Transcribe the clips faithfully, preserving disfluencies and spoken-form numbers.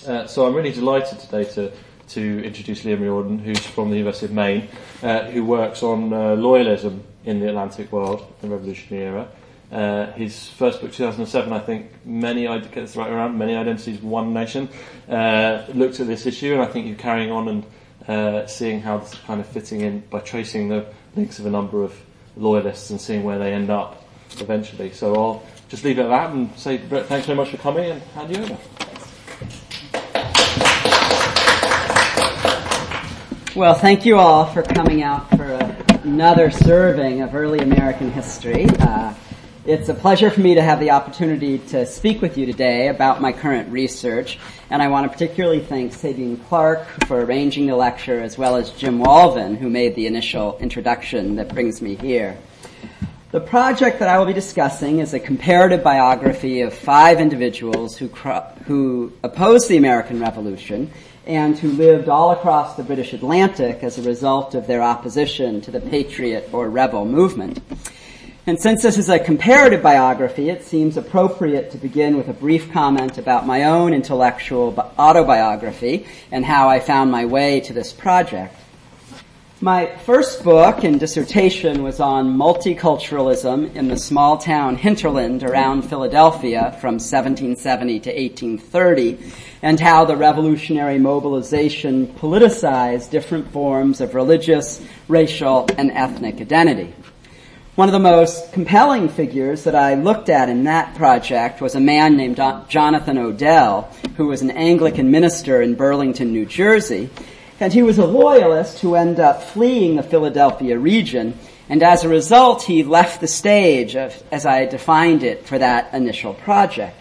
Uh, so I'm really delighted today to, to introduce Liam Riordan, who's from the University of Maine, uh, who works on uh, loyalism in the Atlantic world, the Revolutionary era. Uh, his first book, two thousand seven, I think, many, get this right around, Many Identities, One Nation, uh, looked at this issue, and I think you're carrying on and uh, seeing how this is kind of fitting in by tracing the links of a number of loyalists and seeing where they end up eventually. So I'll just leave it at that and say, Brett, thanks very much for coming, and hand you over. Well, thank you all for coming out for a, another serving of early American history. Uh, it's a pleasure for me to have the opportunity to speak with you today about my current research, and I want to particularly thank Sabine Clark for arranging the lecture, as well as Jim Walvin, who made the initial introduction that brings me here. The project that I will be discussing is a comparative biography of five individuals who, cro- who opposed the American Revolution and who lived all across the British Atlantic as a result of their opposition to the patriot or rebel movement. And since this is a comparative biography, it seems appropriate to begin with a brief comment about my own intellectual autobiography and how I found my way to this project. My first book and dissertation was on multiculturalism in the small town hinterland around Philadelphia from seventeen seventy to eighteen thirty, and how the revolutionary mobilization politicized different forms of religious, racial, and ethnic identity. One of the most compelling figures that I looked at in that project was a man named Jonathan Odell, who was an Anglican minister in Burlington, New Jersey. And he was a loyalist who ended up fleeing the Philadelphia region, and as a result, he left the stage, of, as I defined it, for that initial project.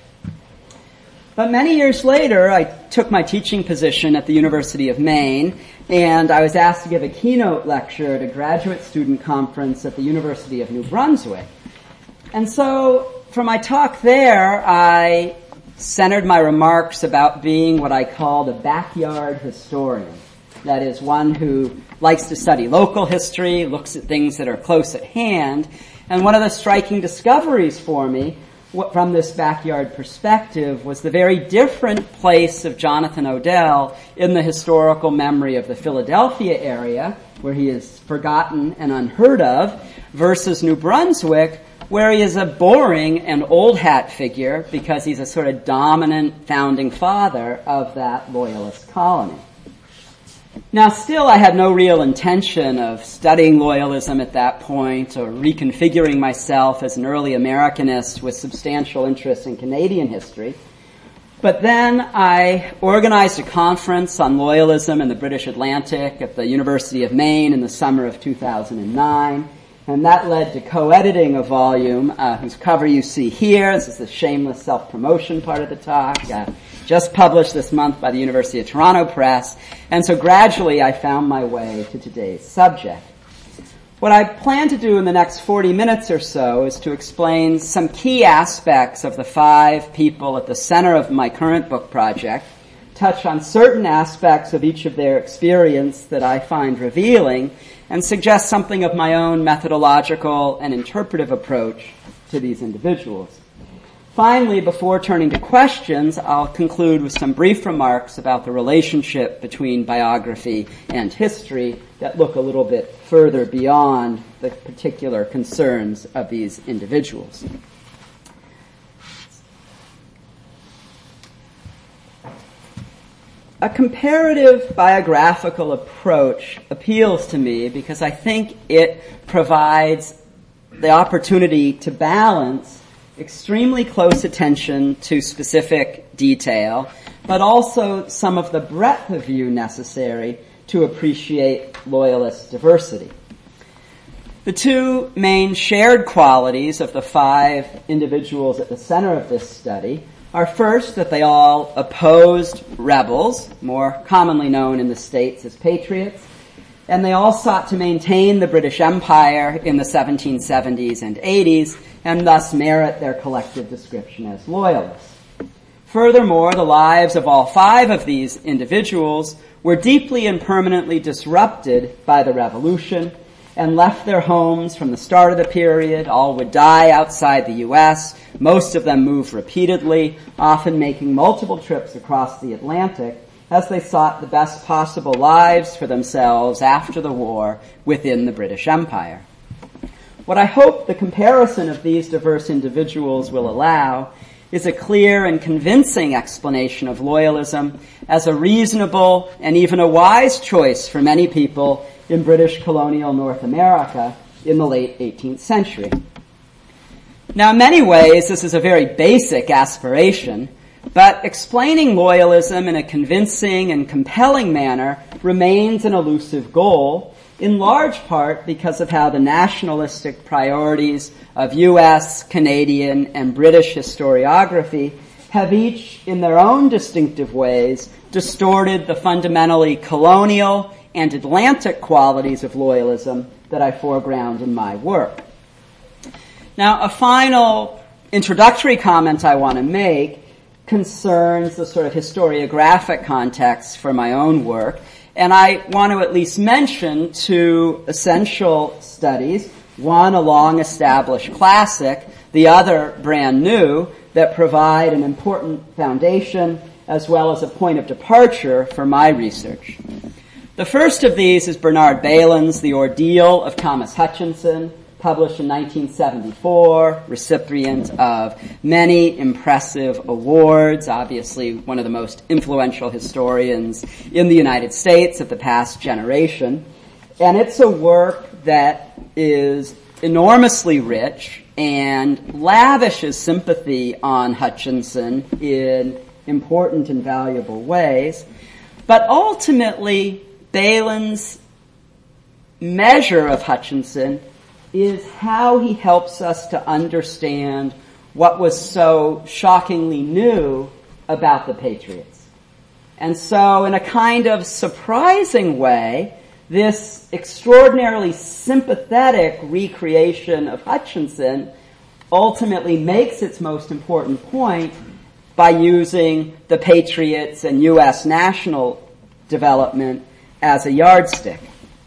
But many years later, I took my teaching position at the University of Maine, and I was asked to give a keynote lecture at a graduate student conference at the University of New Brunswick. And so, for my talk there, I centered my remarks about being what I called a backyard historian. That is, one who likes to study local history, looks at things that are close at hand. And one of the striking discoveries for me from this backyard perspective was the very different place of Jonathan Odell in the historical memory of the Philadelphia area, where he is forgotten and unheard of, versus New Brunswick, where he is a boring and old hat figure because he's a sort of dominant founding father of that loyalist colony. Now, still, I had no real intention of studying loyalism at that point or reconfiguring myself as an early Americanist with substantial interest in Canadian history. But then I organized a conference on loyalism in the British Atlantic at the University of Maine in the summer of two thousand nine, and that led to co-editing a volume uh, whose cover you see here. This is the shameless self-promotion part of the talk. Uh, just published this month by the University of Toronto Press, and so gradually I found my way to today's subject. What I plan to do in the next forty minutes or so is to explain some key aspects of the five people at the center of my current book project, touch on certain aspects of each of their experience that I find revealing, and suggest something of my own methodological and interpretive approach to these individuals. Finally, before turning to questions, I'll conclude with some brief remarks about the relationship between biography and history that look a little bit further beyond the particular concerns of these individuals. A comparative biographical approach appeals to me because I think it provides the opportunity to balance extremely close attention to specific detail, but also some of the breadth of view necessary to appreciate loyalist diversity. The two main shared qualities of the five individuals at the center of this study are first that they all opposed rebels, more commonly known in the States as patriots, and they all sought to maintain the British Empire in the seventeen seventies and eighties, and thus merit their collective description as loyalists. Furthermore, the lives of all five of these individuals were deeply and permanently disrupted by the revolution, and left their homes from the start of the period. All would die outside the U S. Most of them moved repeatedly, often making multiple trips across the Atlantic as they sought the best possible lives for themselves after the war within the British Empire. What I hope the comparison of these diverse individuals will allow is a clear and convincing explanation of loyalism as a reasonable and even a wise choice for many people in British colonial North America in the late eighteenth century. Now, in many ways, this is a very basic aspiration, but explaining loyalism in a convincing and compelling manner remains an elusive goal, in large part because of how the nationalistic priorities of U S, Canadian, and British historiography have each, in their own distinctive ways, distorted the fundamentally colonial and Atlantic qualities of loyalism that I foreground in my work. Now, a final introductory comment I want to make concerns the sort of historiographic context for my own work, and I want to at least mention two essential studies, one a long-established classic, the other brand new, that provide an important foundation as well as a point of departure for my research. The first of these is Bernard Bailyn's The Ordeal of Thomas Hutchinson, published in nineteen seventy-four, recipient of many impressive awards, obviously one of the most influential historians in the United States of the past generation. And it's a work that is enormously rich and lavishes sympathy on Hutchinson in important and valuable ways. But ultimately, Bailyn's measure of Hutchinson is how he helps us to understand what was so shockingly new about the Patriots. And so, in a kind of surprising way, this extraordinarily sympathetic recreation of Hutchinson ultimately makes its most important point by using the Patriots and U S national development as a yardstick.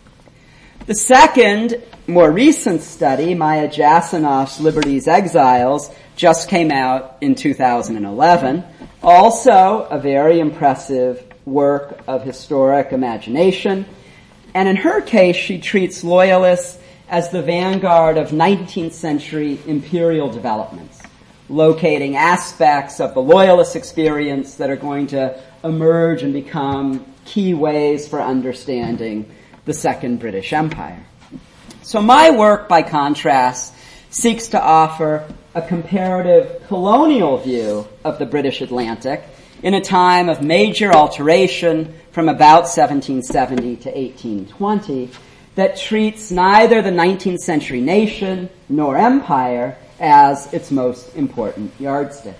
The second, more recent study, Maya Jasanoff's Liberty's Exiles, just came out in two thousand eleven. Also a very impressive work of historic imagination. And in her case, she treats loyalists as the vanguard of nineteenth century imperial developments, locating aspects of the loyalist experience that are going to emerge and become key ways for understanding the Second British Empire. So my work, by contrast, seeks to offer a comparative colonial view of the British Atlantic in a time of major alteration from about seventeen seventy to eighteen twenty that treats neither the nineteenth century nation nor empire as its most important yardstick.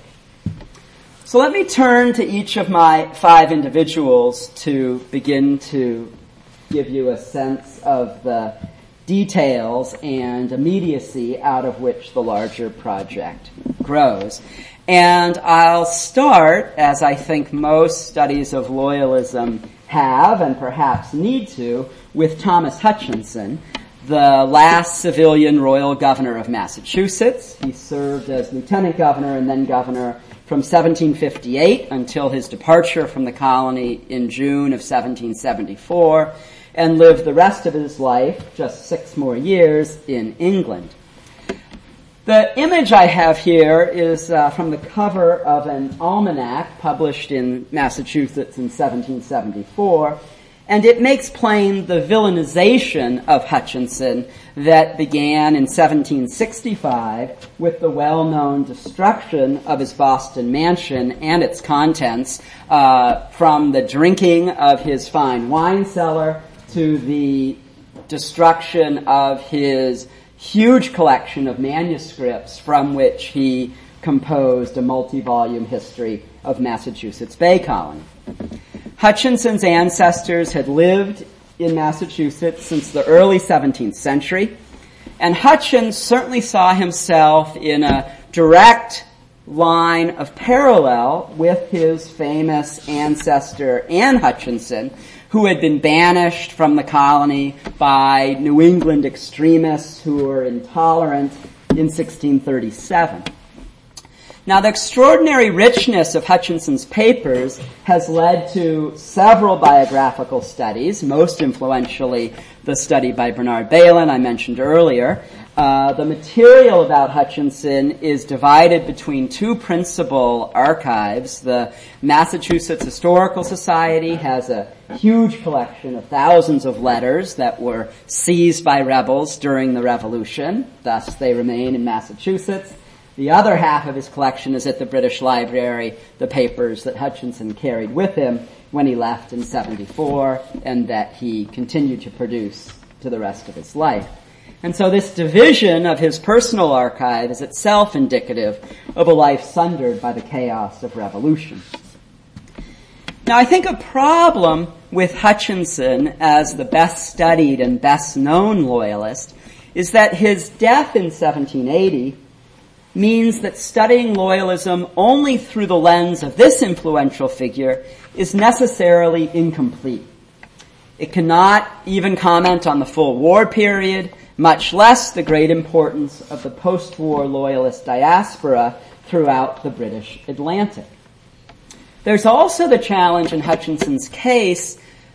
So let me turn to each of my five individuals to begin to give you a sense of the details and immediacy out of which the larger project grows. And I'll start, as I think most studies of loyalism have and perhaps need to, with Thomas Hutchinson, the last civilian royal governor of Massachusetts. He served as lieutenant governor and then governor from seventeen fifty-eight until his departure from the colony in June of seventeen seventy-four, and lived the rest of his life, just six more years, in England. The image I have here is uh, from the cover of an almanac published in Massachusetts in seventeen seventy-four, and it makes plain the villainization of Hutchinson that began in seventeen sixty-five with the well-known destruction of his Boston mansion and its contents, uh, from the drinking of his fine wine cellar to the destruction of his huge collection of manuscripts from which he composed a multi-volume history of Massachusetts Bay Colony. Hutchinson's ancestors had lived in Massachusetts since the early seventeenth century, and Hutchins certainly saw himself in a direct line of parallel with his famous ancestor Anne Hutchinson, who had been banished from the colony by New England extremists who were intolerant in sixteen thirty-seven. Now, the extraordinary richness of Hutchinson's papers has led to several biographical studies, most influentially the study by Bernard Bailyn I mentioned earlier. Uh, the material about Hutchinson is divided between two principal archives. The Massachusetts Historical Society has a huge collection of thousands of letters that were seized by rebels during the Revolution. Thus, they remain in Massachusetts. The other half of his collection is at the British Library, the papers that Hutchinson carried with him when he left in seventy-four and that he continued to produce to the rest of his life. And so this division of his personal archive is itself indicative of a life sundered by the chaos of revolution. Now, I think a problem with Hutchinson as the best studied and best known loyalist is that his death in seventeen eighty means that studying loyalism only through the lens of this influential figure is necessarily incomplete. It cannot even comment on the full war period, much less the great importance of the post-war loyalist diaspora throughout the British Atlantic. There's also the challenge in Hutchinson's case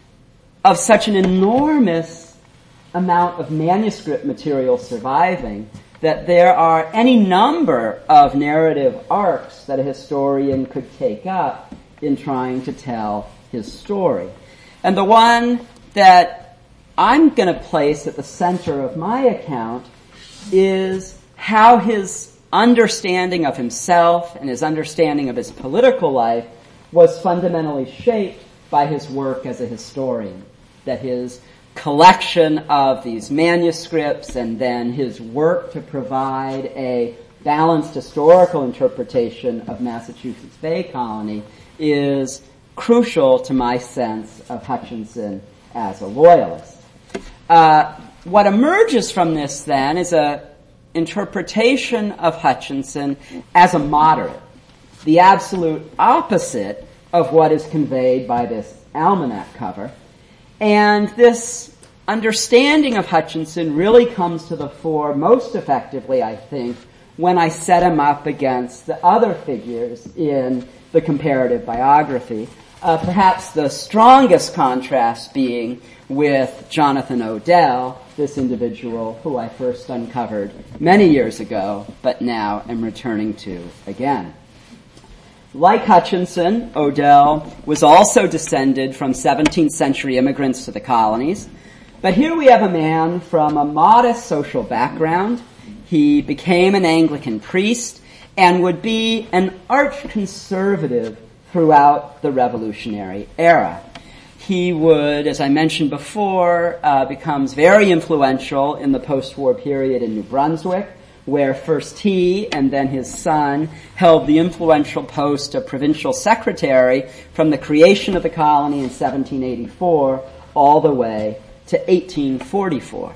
of such an enormous amount of manuscript material surviving that there are any number of narrative arcs that a historian could take up in trying to tell his story. And the one that I'm going to place at the center of my account is how his understanding of himself and his understanding of his political life was fundamentally shaped by his work as a historian. That his collection of these manuscripts and then his work to provide a balanced historical interpretation of Massachusetts Bay Colony is crucial to my sense of Hutchinson as a loyalist. Uh, what emerges from this then is a interpretation of Hutchinson as a moderate, the absolute opposite of what is conveyed by this almanac cover. And this understanding of Hutchinson really comes to the fore most effectively, I think, when I set him up against the other figures in the comparative biography. Uh, perhaps the strongest contrast being with Jonathan Odell, this individual who I first uncovered many years ago, but now am returning to again. Like Hutchinson, Odell was also descended from seventeenth century immigrants to the colonies. But here we have a man from a modest social background. He became an Anglican priest and would be an arch-conservative throughout the Revolutionary era. He would, as I mentioned before, uh, becomes very influential in the post-war period in New Brunswick, where first he and then his son held the influential post of provincial secretary from the creation of the colony in seventeen eighty-four all the way to eighteen forty-four.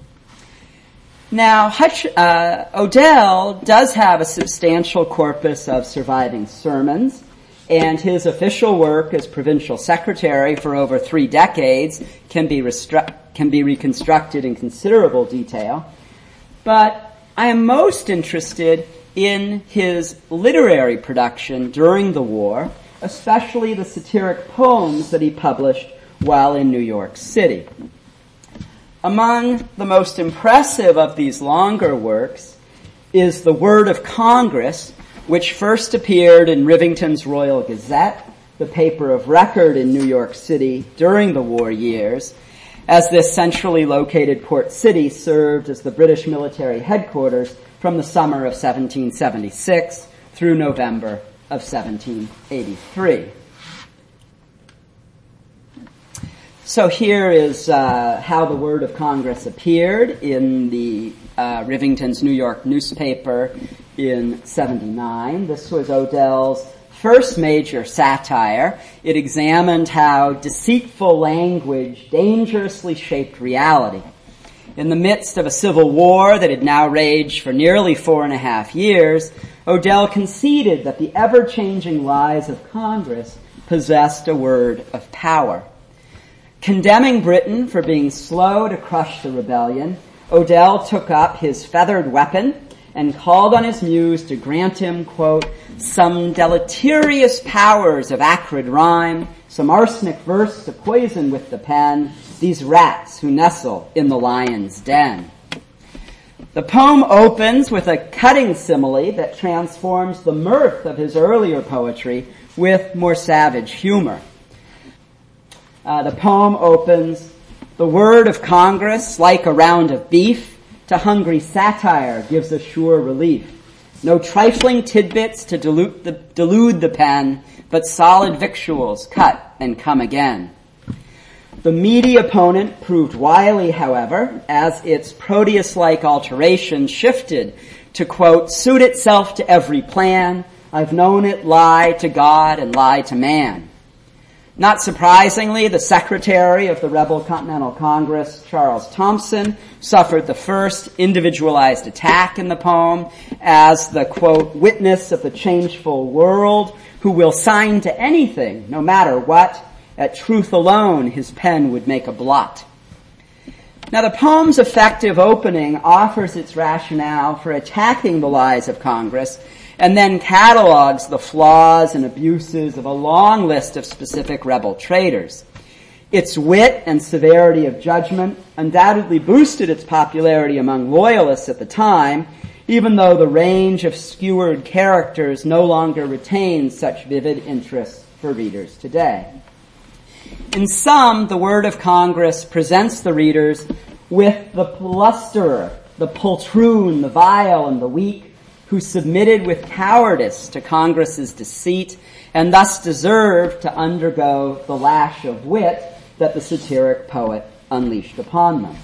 Now, Hutch, uh, Odell does have a substantial corpus of surviving sermons, and his official work as provincial secretary for over three decades can be, restru- can be reconstructed in considerable detail. But I am most interested in his literary production during the war, especially the satiric poems that he published while in New York City. Among the most impressive of these longer works is The Word of Congress, which first appeared in Rivington's Royal Gazette, the paper of record in New York City during the war years, as this centrally located port city served as the British military headquarters from the summer of seventeen seventy-six through November of seventeen eighty-three. So here is uh, how the Word of Congress appeared in the uh, Rivington's New York newspaper in seventy-nine. This was Odell's first major satire. It examined how deceitful language dangerously shaped reality. In the midst of a civil war that had now raged for nearly four and a half years, Odell conceded that the ever-changing lies of Congress possessed a word of power. Condemning Britain for being slow to crush the rebellion, Odell took up his feathered weapon and called on his muse to grant him, quote, some deleterious powers of acrid rhyme, some arsenic verse to poison with the pen these rats who nestle in the lion's den. The poem opens with a cutting simile that transforms the mirth of his earlier poetry with more savage humor. Uh, the poem opens, the word of Congress, like a round of beef, to hungry satire gives a sure relief. No trifling tidbits to delude the, delude the pen, but solid victuals cut and come again. The meaty opponent proved wily, however, as its Proteus-like alteration shifted to, quote, suit itself to every plan. I've known it lie to God and lie to man. Not surprisingly, the secretary of the rebel Continental Congress, Charles Thompson, suffered the first individualized attack in the poem as the, quote, witness of the changeful world who will sign to anything, no matter what. At truth alone, his pen would make a blot. Now, the poem's effective opening offers its rationale for attacking the lies of Congress and then catalogs the flaws and abuses of a long list of specific rebel traitors. Its wit and severity of judgment undoubtedly boosted its popularity among loyalists at the time, even though the range of skewered characters no longer retains such vivid interest for readers today. In sum, the word of Congress presents the readers with the blusterer, the poltroon, the vile, and the weak, who submitted with cowardice to Congress's deceit and thus deserved to undergo the lash of wit that the satiric poet unleashed upon them.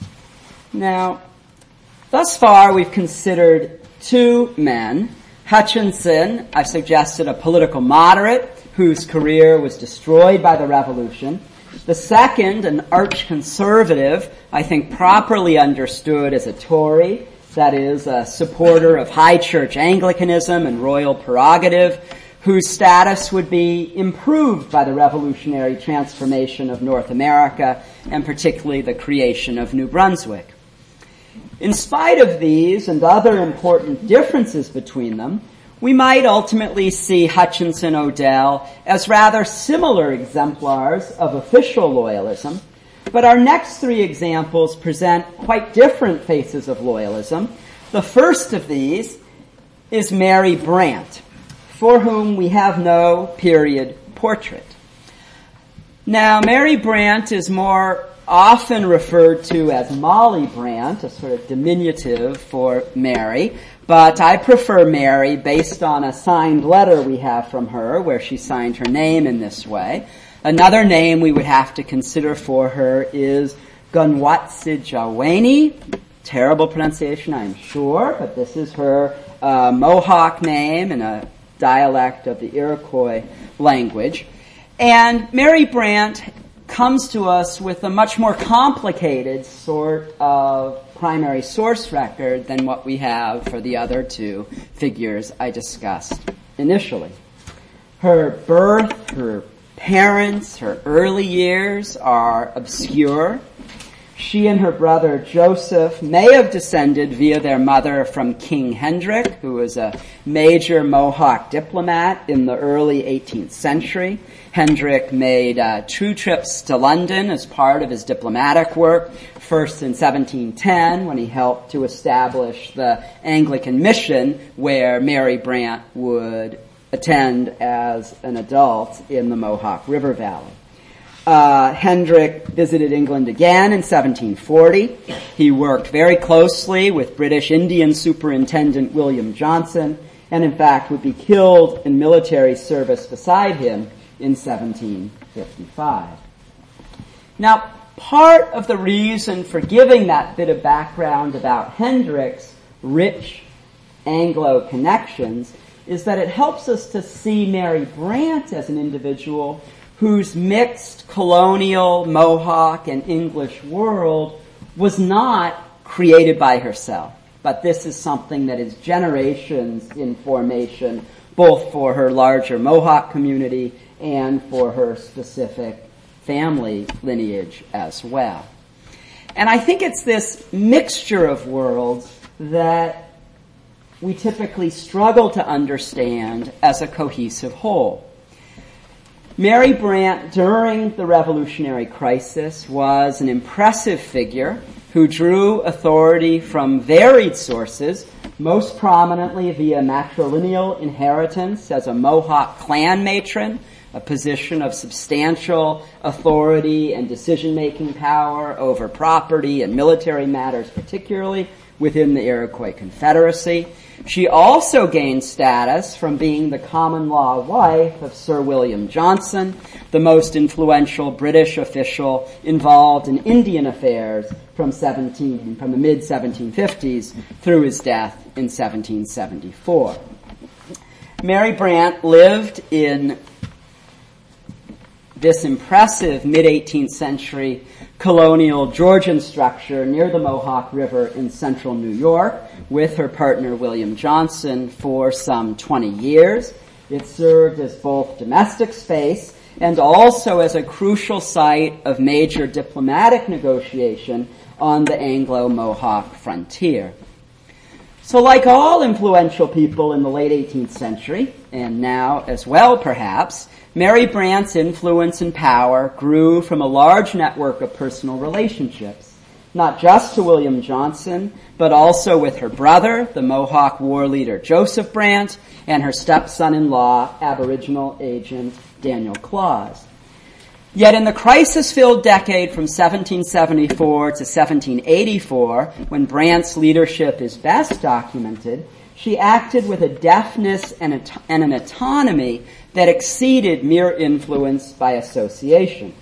Now, thus far we've considered two men. Hutchinson, I've suggested a political moderate whose career was destroyed by the revolution. The second, an arch-conservative, I think properly understood as a Tory, that is, a supporter of high church Anglicanism and royal prerogative, whose status would be improved by the revolutionary transformation of North America, and particularly the creation of New Brunswick. In spite of these and other important differences between them, we might ultimately see Hutchinson Odell as rather similar exemplars of official loyalism, but our next three examples present quite different faces of loyalism. The first of these is Mary Brant, for whom we have no period portrait. Now, Mary Brant is more often referred to as Molly Brant, a sort of diminutive for Mary, but I prefer Mary based on a signed letter we have from her where she signed her name in this way. Another name we would have to consider for her is Gunwatsijaweni. Terrible pronunciation, I'm sure, but this is her uh, Mohawk name in a dialect of the Iroquois language. And Mary Brant comes to us with a much more complicated sort of primary source record than what we have for the other two figures I discussed initially. Her birth, her parents, her early years are obscure. She and her brother Joseph may have descended via their mother from King Hendrick, who was a major Mohawk diplomat in the early eighteenth century. Hendrick made uh, two trips to London as part of his diplomatic work, first in seventeen ten when he helped to establish the Anglican mission where Mary Brant would attend as an adult in the Mohawk River Valley. Uh, Hendrick visited England again in seventeen forty. He worked very closely with British Indian Superintendent William Johnson, and in fact would be killed in military service beside him in seventeen fifty-five. Now, part of the reason for giving that bit of background about Hendrick's rich Anglo connections is that it helps us to see Mary Brant as an individual whose mixed colonial, Mohawk, and English world was not created by herself, but this is something that is generations in formation, both for her larger Mohawk community and for her specific family lineage as well. And I think it's this mixture of worlds that we typically struggle to understand as a cohesive whole. Mary Brandt, during the Revolutionary crisis, was an impressive figure who drew authority from varied sources, most prominently via matrilineal inheritance as a Mohawk clan matron, a position of substantial authority and decision-making power over property and military matters, particularly within the Iroquois Confederacy. She also gained status from being the common-law wife of Sir William Johnson, the most influential British official involved in Indian affairs from seventeen from the mid seventeen fifties through his death in seventeen seventy-four. Mary Brandt lived in this impressive mid-eighteenth century colonial Georgian structure near the Mohawk River in central New York with her partner William Johnson for some twenty years. It served as both domestic space and also as a crucial site of major diplomatic negotiation on the Anglo-Mohawk frontier. So like all influential people in the late eighteenth century, and now as well perhaps, Mary Brandt's influence and power grew from a large network of personal relationships, not just to William Johnson, but also with her brother, the Mohawk war leader Joseph Brandt, and her stepson-in-law, Aboriginal agent Daniel Claus. Yet in the crisis-filled decade from seventeen seventy-four to seventeen eighty-four, when Brandt's leadership is best documented, she acted with a deftness and, a, and an autonomy that exceeded mere influence by association.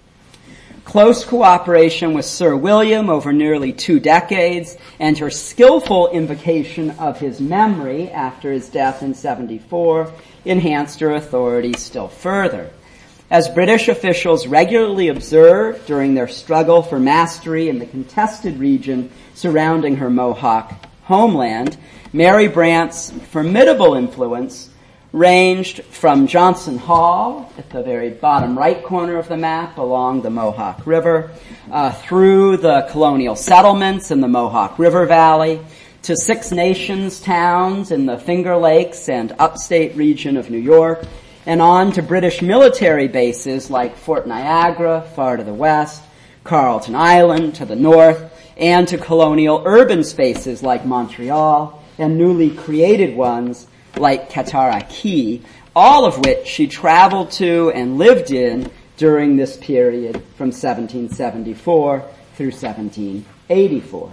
Close cooperation with Sir William over nearly two decades and her skillful invocation of his memory after his death in seventy-four enhanced her authority still further. As British officials regularly observed during their struggle for mastery in the contested region surrounding her Mohawk homeland, Mary Brandt's formidable influence ranged from Johnson Hall at the very bottom right corner of the map along the Mohawk River, uh, through the colonial settlements in the Mohawk River Valley, to Six Nations towns in the Finger Lakes and upstate region of New York, and on to British military bases like Fort Niagara, far to the west, Carleton Island to the north, and to colonial urban spaces like Montreal, and newly created ones like Cataraqui, all of which she traveled to and lived in during this period from seventeen seventy-four through seventeen eighty-four.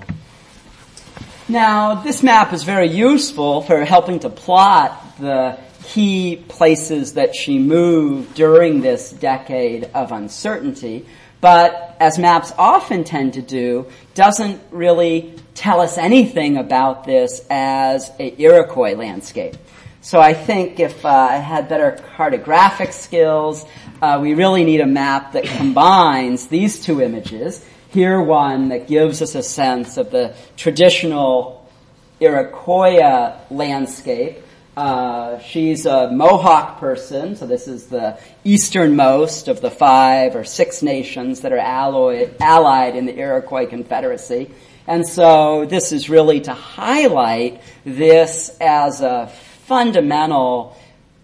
Now, this map is very useful for helping to plot the key places that she moved during this decade of uncertainty, but as maps often tend to do, doesn't really tell us anything about this as a Iroquois landscape. So I think if uh, I had better cartographic skills, uh, we really need a map that combines these two images. Here one that gives us a sense of the traditional Iroquois landscape. Uh, she's a Mohawk person, so this is the easternmost of the five or six nations that are alloyed, allied in the Iroquois Confederacy. And so this is really to highlight this as a fundamental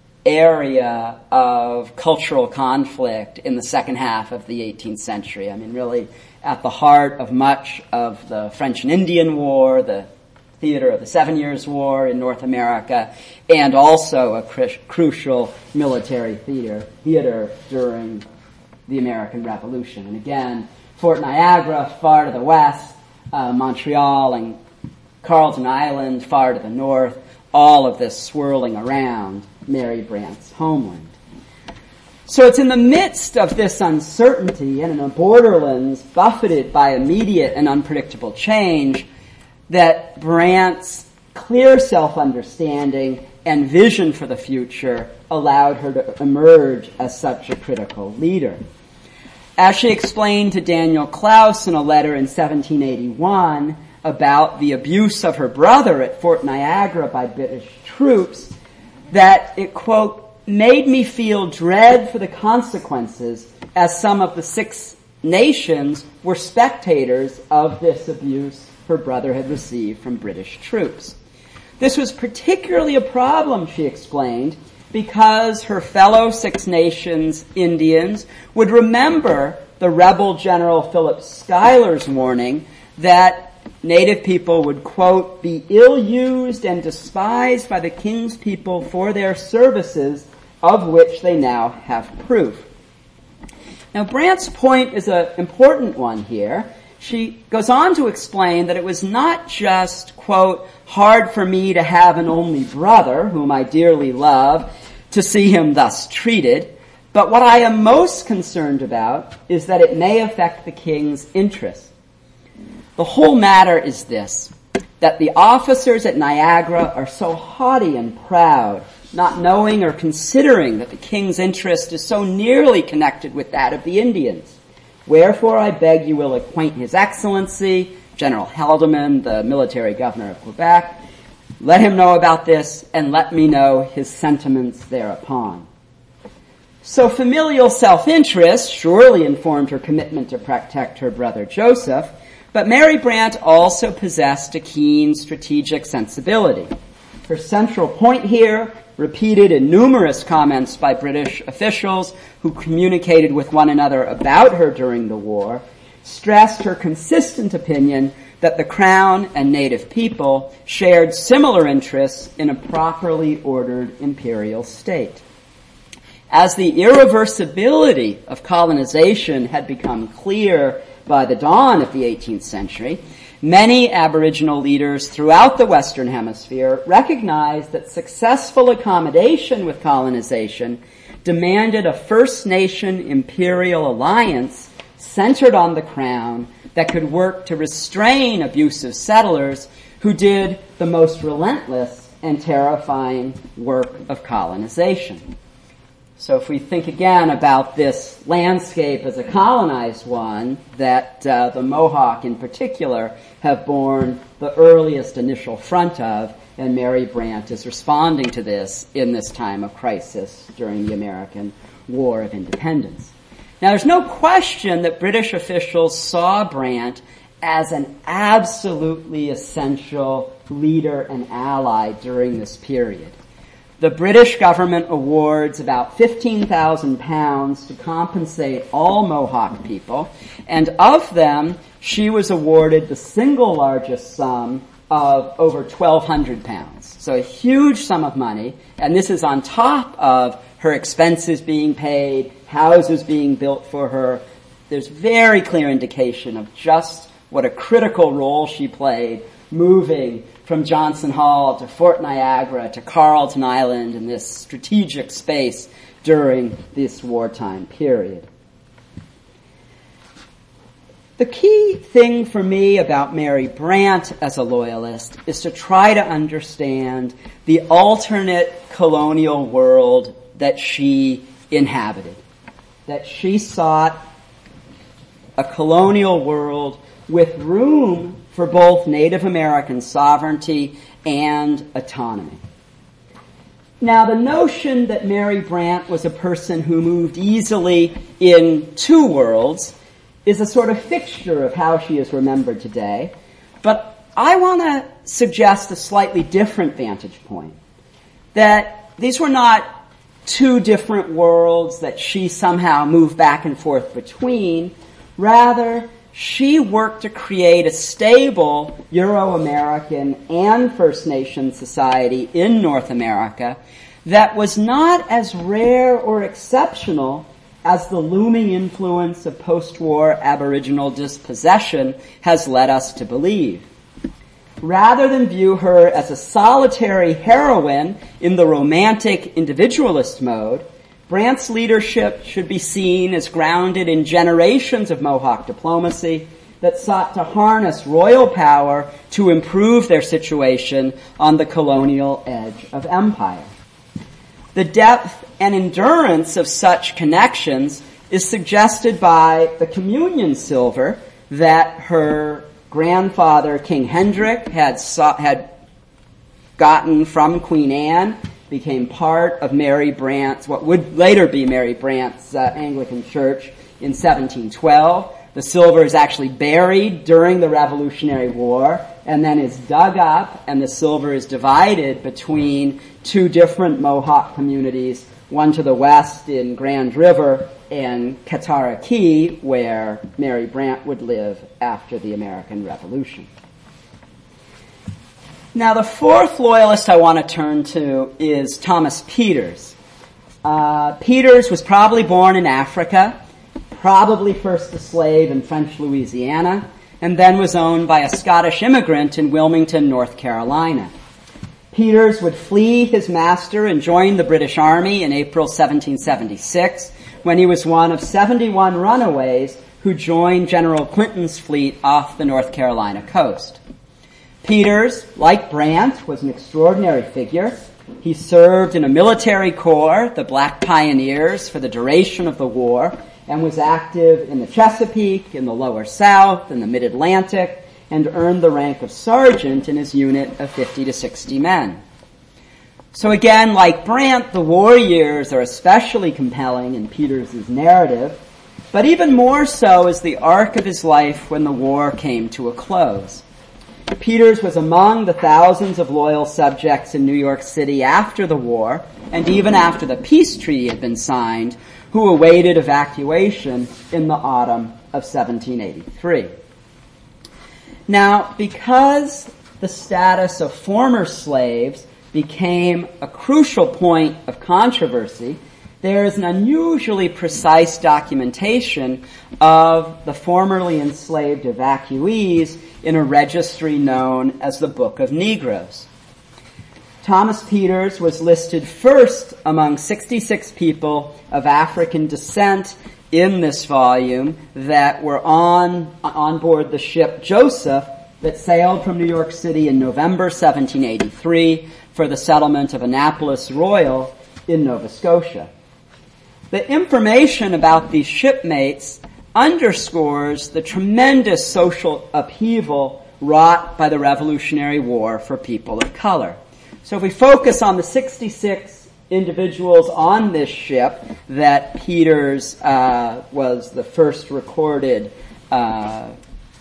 area of cultural conflict in the second half of the eighteenth century. I mean, really at the heart of much of the French and Indian War, the theater of the Seven Years' War in North America, and also a cru- crucial military theater, theater during the American Revolution. And again, Fort Niagara, far to the west, uh, Montreal and Carleton Island, far to the north, all of this swirling around Mary Brandt's homeland. So it's in the midst of this uncertainty and in a borderlands buffeted by immediate and unpredictable change that Brandt's clear self-understanding and vision for the future allowed her to emerge as such a critical leader. As she explained to Daniel Klaus in a letter in seventeen eighty-one about the abuse of her brother at Fort Niagara by British troops, that it, quote, made me feel dread for the consequences as some of the Six Nations were spectators of this abuse her brother had received from British troops. This was particularly a problem, she explained, because her fellow Six Nations Indians would remember the rebel General Philip Schuyler's warning that Native people would, quote, be ill-used and despised by the king's people for their services, of which they now have proof. Now, Brandt's point is an important one here. She goes on to explain that it was not just, quote, hard for me to have an only brother, whom I dearly love, to see him thus treated, but what I am most concerned about is that it may affect the king's interests. The whole matter is this, that the officers at Niagara are so haughty and proud, not knowing or considering that the king's interest is so nearly connected with that of the Indians. Wherefore I beg you will acquaint His Excellency, General Haldeman, the military governor of Quebec. Let him know about this, and let me know his sentiments thereupon. So familial self-interest surely informed her commitment to protect her brother Joseph, but Mary Brandt also possessed a keen strategic sensibility. Her central point here, repeated in numerous comments by British officials who communicated with one another about her during the war, stressed her consistent opinion that the Crown and native people shared similar interests in a properly ordered imperial state. As the irreversibility of colonization had become clear by the dawn of the eighteenth century, many Aboriginal leaders throughout the Western Hemisphere recognized that successful accommodation with colonization demanded a First Nation imperial alliance centered on the Crown that could work to restrain abusive settlers who did the most relentless and terrifying work of colonization. So if we think again about this landscape as a colonized one, that uh, the Mohawk in particular have borne the earliest initial front of, and Mary Brandt is responding to this in this time of crisis during the American War of Independence. Now there's no question that British officials saw Brandt as an absolutely essential leader and ally during this period. The British government awards about fifteen thousand pounds to compensate all Mohawk people, and of them, she was awarded the single largest sum of over twelve hundred pounds. So a huge sum of money, and this is on top of her expenses being paid, houses being built for her. There's very clear indication of just what a critical role she played moving from Johnson Hall to Fort Niagara to Carleton Island in this strategic space during this wartime period. The key thing for me about Mary Brandt as a loyalist is to try to understand the alternate colonial world that she inhabited, that she sought a colonial world with room for both Native American sovereignty and autonomy. Now, the notion that Mary Brandt was a person who moved easily in two worlds is a sort of fixture of how she is remembered today, but I want to suggest a slightly different vantage point, that these were not two different worlds that she somehow moved back and forth between. Rather, she worked to create a stable Euro-American and First Nation society in North America that was not as rare or exceptional as the looming influence of post-war Aboriginal dispossession has led us to believe. Rather than view her as a solitary heroine in the romantic individualist mode, Brandt's leadership should be seen as grounded in generations of Mohawk diplomacy that sought to harness royal power to improve their situation on the colonial edge of empire. The depth and endurance of such connections is suggested by the communion silver that her grandfather, King Hendrik, had sought, had gotten from Queen Anne, became part of Mary Brandt's, what would later be Mary Brandt's uh, Anglican Church in seventeen twelve. The silver is actually buried during the Revolutionary War and then is dug up, and the silver is divided between two different Mohawk communities, one to the west in Grand River and Katara Key, where Mary Brandt would live after the American Revolution. Now, the fourth loyalist I want to turn to is Thomas Peters. Uh, Peters was probably born in Africa, probably first a slave in French Louisiana, and then was owned by a Scottish immigrant in Wilmington, North Carolina. Peters would flee his master and join the British Army in April seventeen seventy-six, when he was one of seventy-one runaways who joined General Clinton's fleet off the North Carolina coast. Peters, like Brandt, was an extraordinary figure. He served in a military corps, the Black Pioneers, for the duration of the war, and was active in the Chesapeake, in the Lower South, in the Mid-Atlantic, and earned the rank of sergeant in his unit of fifty to sixty men. So again, like Brandt, the war years are especially compelling in Peters' narrative, but even more so is the arc of his life when the war came to a close. Peters was among the thousands of loyal subjects in New York City after the war, and even after the peace treaty had been signed, who awaited evacuation in the autumn of seventeen eighty-three. Now, because the status of former slaves became a crucial point of controversy, there is an unusually precise documentation of the formerly enslaved evacuees in a registry known as the Book of Negroes. Thomas Peters was listed first among sixty-six people of African descent in this volume that were on, on board the ship Joseph that sailed from New York City in November seventeen eighty-three for the settlement of Annapolis Royal in Nova Scotia. The information about these shipmates underscores the tremendous social upheaval wrought by the Revolutionary War for people of color. So if we focus on the sixty-six individuals on this ship that Peters uh, was the first recorded uh,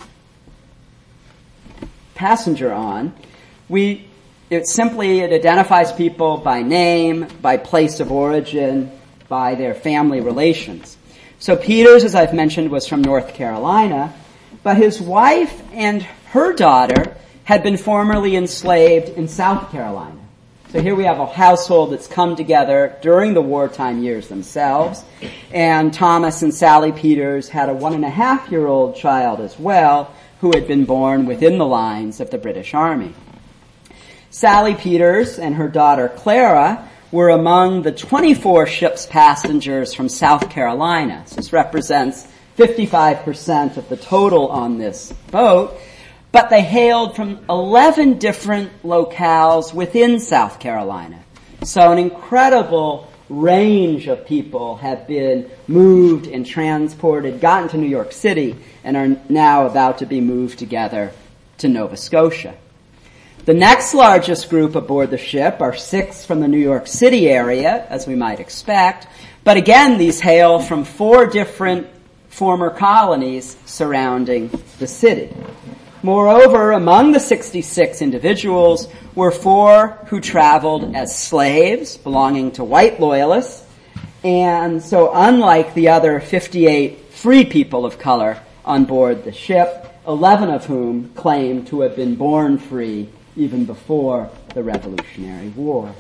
passenger on, we it simply it identifies people by name, by place of origin, by their family relations. So Peters, as I've mentioned, was from North Carolina, but his wife and her daughter had been formerly enslaved in South Carolina. So here we have a household that's come together during the wartime years themselves, and Thomas and Sally Peters had a one-and-a-half-year-old child as well, who had been born within the lines of the British Army. Sally Peters and her daughter Clara were among the twenty-four ship's passengers from South Carolina. So this represents fifty-five percent of the total on this boat, but they hailed from eleven different locales within South Carolina. So an incredible range of people have been moved and transported, gotten to New York City, and are now about to be moved together to Nova Scotia. The next largest group aboard the ship are six from the New York City area, as we might expect, but again, these hail from four different former colonies surrounding the city. Moreover, among the sixty-six individuals were four who traveled as slaves belonging to white loyalists, and so unlike the other fifty-eight free people of color on board the ship, eleven of whom claim to have been born free even before the Revolutionary War.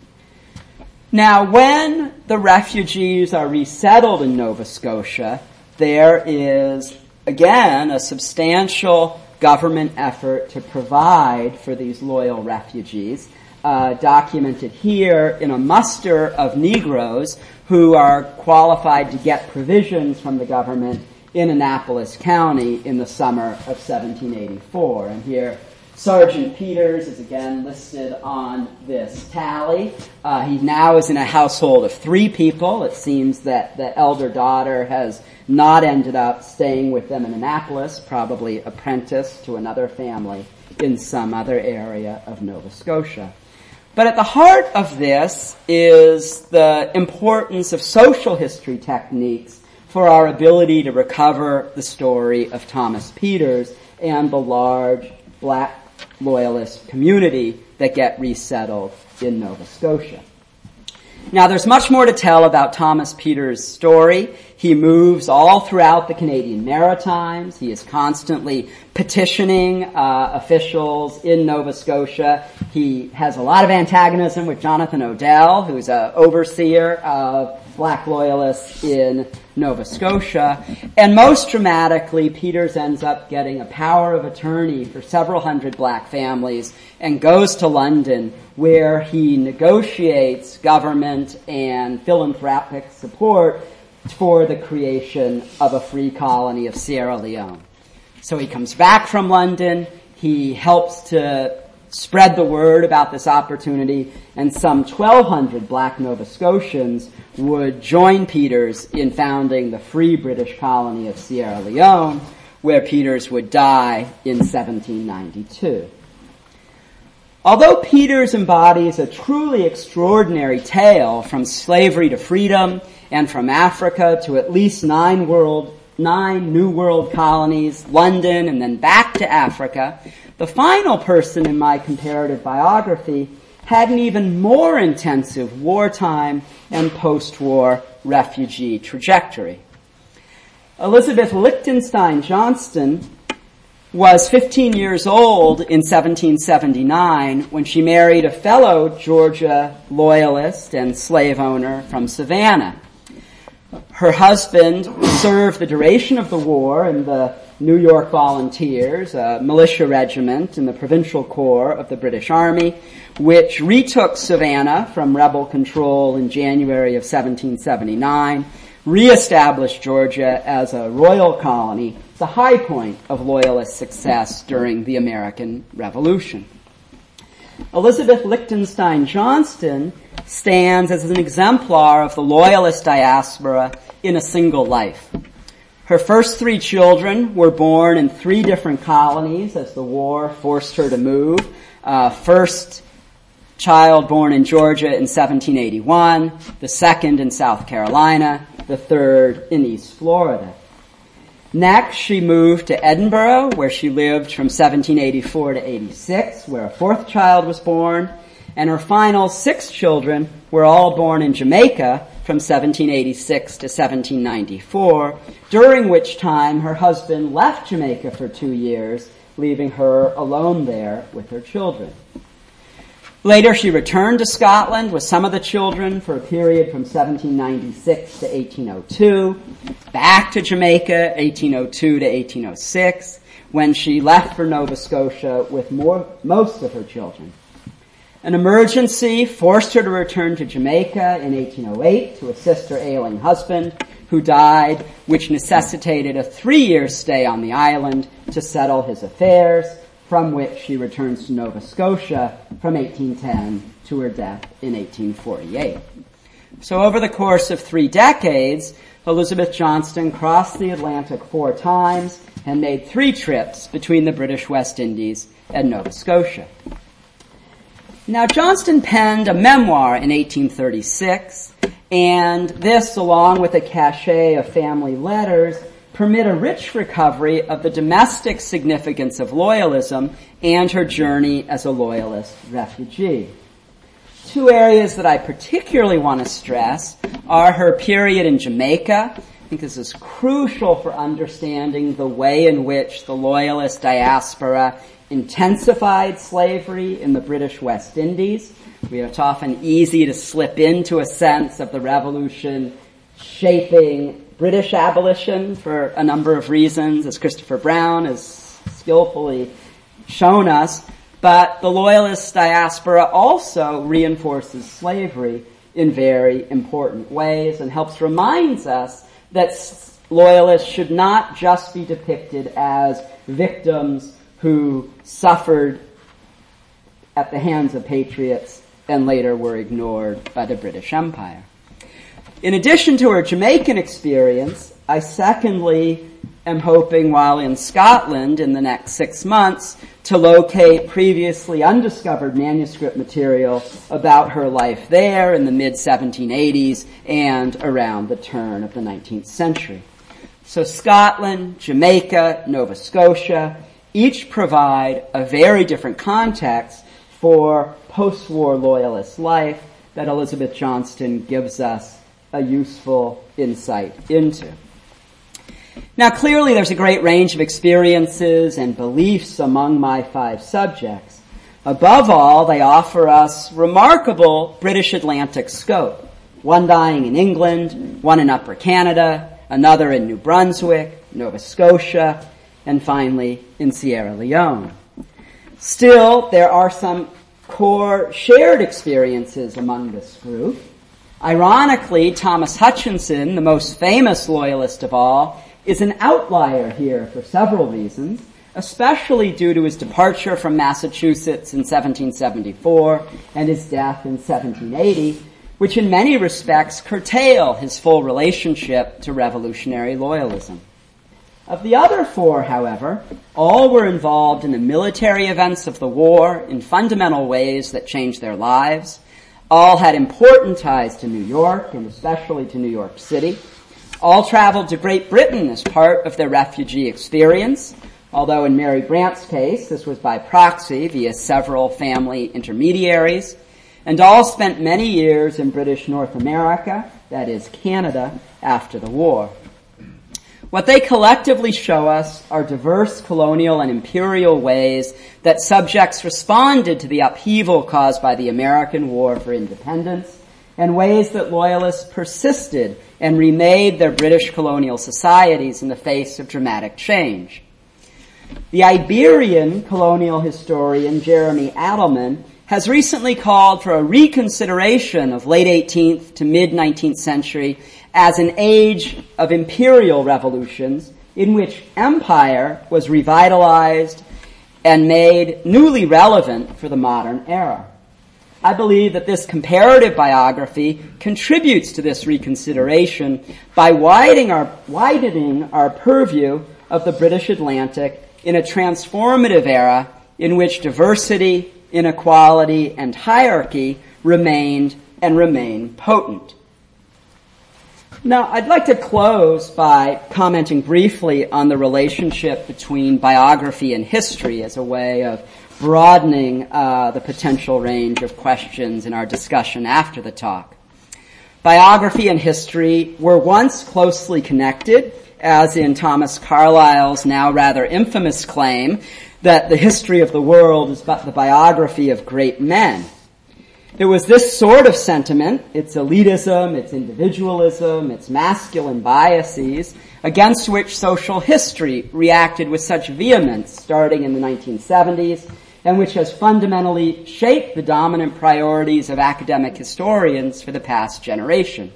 Now, when the refugees are resettled in Nova Scotia, there is, again, a substantial government effort to provide for these loyal refugees, uh, documented here in a muster of Negroes who are qualified to get provisions from the government in Annapolis County in the summer of seventeen eighty-four. And here Sergeant Peters is again listed on this tally. Uh, he now is in a household of three people. It seems that the elder daughter has not ended up staying with them in Annapolis, probably apprenticed to another family in some other area of Nova Scotia. But at the heart of this is the importance of social history techniques for our ability to recover the story of Thomas Peters and the large black Loyalist community that get resettled in Nova Scotia. Now, there's much more to tell about Thomas Peters' story. He moves all throughout the Canadian Maritimes. He is constantly petitioning uh, officials in Nova Scotia. He has a lot of antagonism with Jonathan Odell, who's an overseer of black loyalists in Nova Scotia. And most dramatically, Peters ends up getting a power of attorney for several hundred black families and goes to London, where he negotiates government and philanthropic support for the creation of a free colony of Sierra Leone. So he comes back from London, he helps to spread the word about this opportunity, and some twelve hundred black Nova Scotians would join Peters in founding the free British colony of Sierra Leone, where Peters would die in seventeen ninety-two. Although Peters embodies a truly extraordinary tale from slavery to freedom and from Africa to at least nine world, nine New World colonies, London, and then back to Africa, the final person in my comparative biography had an even more intensive wartime and post-war refugee trajectory. Elizabeth Lichtenstein Johnston was fifteen years old in seventeen seventy-nine when she married a fellow Georgia loyalist and slave owner from Savannah. Her husband served the duration of the war in the New York Volunteers, a militia regiment in the Provincial Corps of the British Army, which retook Savannah from rebel control in January of seventeen seventy-nine, reestablished Georgia as a royal colony, the high point of Loyalist success during the American Revolution. Elizabeth Lichtenstein Johnston stands as an exemplar of the Loyalist diaspora in a single life. Her first three children were born in three different colonies as the war forced her to move. Uh, first child born in Georgia in seventeen eighty-one, the second in South Carolina, the third in East Florida. Next, she moved to Edinburgh, where she lived from seventeen eighty-four to eighty-six, where a fourth child was born, and her final six children were all born in Jamaica from seventeen eighty-six to seventeen ninety-four, during which time her husband left Jamaica for two years, leaving her alone there with her children. Later, she returned to Scotland with some of the children for a period from seventeen ninety-six to eighteen oh two, back to Jamaica, eighteen oh two to eighteen oh six, when she left for Nova Scotia with more, most of her children. An emergency forced her to return to Jamaica in eighteen oh eight to assist her ailing husband, who died, which necessitated a three-year stay on the island to settle his affairs, from which she returns to Nova Scotia from eighteen ten to her death in eighteen forty-eight. So over the course of three decades, Elizabeth Johnston crossed the Atlantic four times and made three trips between the British West Indies and Nova Scotia. Now, Johnston penned a memoir in eighteen thirty-six, and this, along with a cachet of family letters, permit a rich recovery of the domestic significance of loyalism and her journey as a loyalist refugee. Two areas that I particularly want to stress are her period in Jamaica. I think this is crucial for understanding the way in which the loyalist diaspora intensified slavery in the British West Indies. It's often easy to slip into a sense of the revolution shaping British abolition for a number of reasons, as Christopher Brown has skillfully shown us. But the Loyalist diaspora also reinforces slavery in very important ways and helps remind us that Loyalists should not just be depicted as victims who suffered at the hands of patriots and later were ignored by the British Empire. In addition to her Jamaican experience, I secondly am hoping while in Scotland in the next six months to locate previously undiscovered manuscript material about her life there in the mid seventeen eighties and around the turn of the nineteenth century. So Scotland, Jamaica, Nova Scotia, each provide a very different context for post-war loyalist life that Elizabeth Johnston gives us a useful insight into. Now, clearly there's a great range of experiences and beliefs among my five subjects. Above all, they offer us remarkable British Atlantic scope. One dying in England, one in Upper Canada, another in New Brunswick, Nova Scotia, and finally in Sierra Leone. Still, there are some core shared experiences among this group. Ironically, Thomas Hutchinson, the most famous loyalist of all, is an outlier here for several reasons, especially due to his departure from Massachusetts in seventeen seventy-four and his death in seventeen eighty, which in many respects curtail his full relationship to revolutionary loyalism. Of the other four, however, all were involved in the military events of the war in fundamental ways that changed their lives. All had important ties to New York, and especially to New York City. All traveled to Great Britain as part of their refugee experience, although in Mary Brandt's case, this was by proxy via several family intermediaries. And all spent many years in British North America, that is Canada, after the war. What they collectively show us are diverse colonial and imperial ways that subjects responded to the upheaval caused by the American War for Independence, and ways that loyalists persisted and remade their British colonial societies in the face of dramatic change. The Iberian colonial historian Jeremy Adelman has recently called for a reconsideration of late eighteenth to mid-nineteenth century as an age of imperial revolutions in which empire was revitalized and made newly relevant for the modern era. I believe that this comparative biography contributes to this reconsideration by widening our, widening our purview of the British Atlantic in a transformative era in which diversity, inequality, and hierarchy remained and remain potent. Now, I'd like to close by commenting briefly on the relationship between biography and history as a way of broadening uh, the potential range of questions in our discussion after the talk. Biography and history were once closely connected, as in Thomas Carlyle's now rather infamous claim that the history of the world is but the biography of great men. It was this sort of sentiment, its elitism, its individualism, its masculine biases, against which social history reacted with such vehemence starting in the nineteen seventies, and which has fundamentally shaped the dominant priorities of academic historians for the past generation.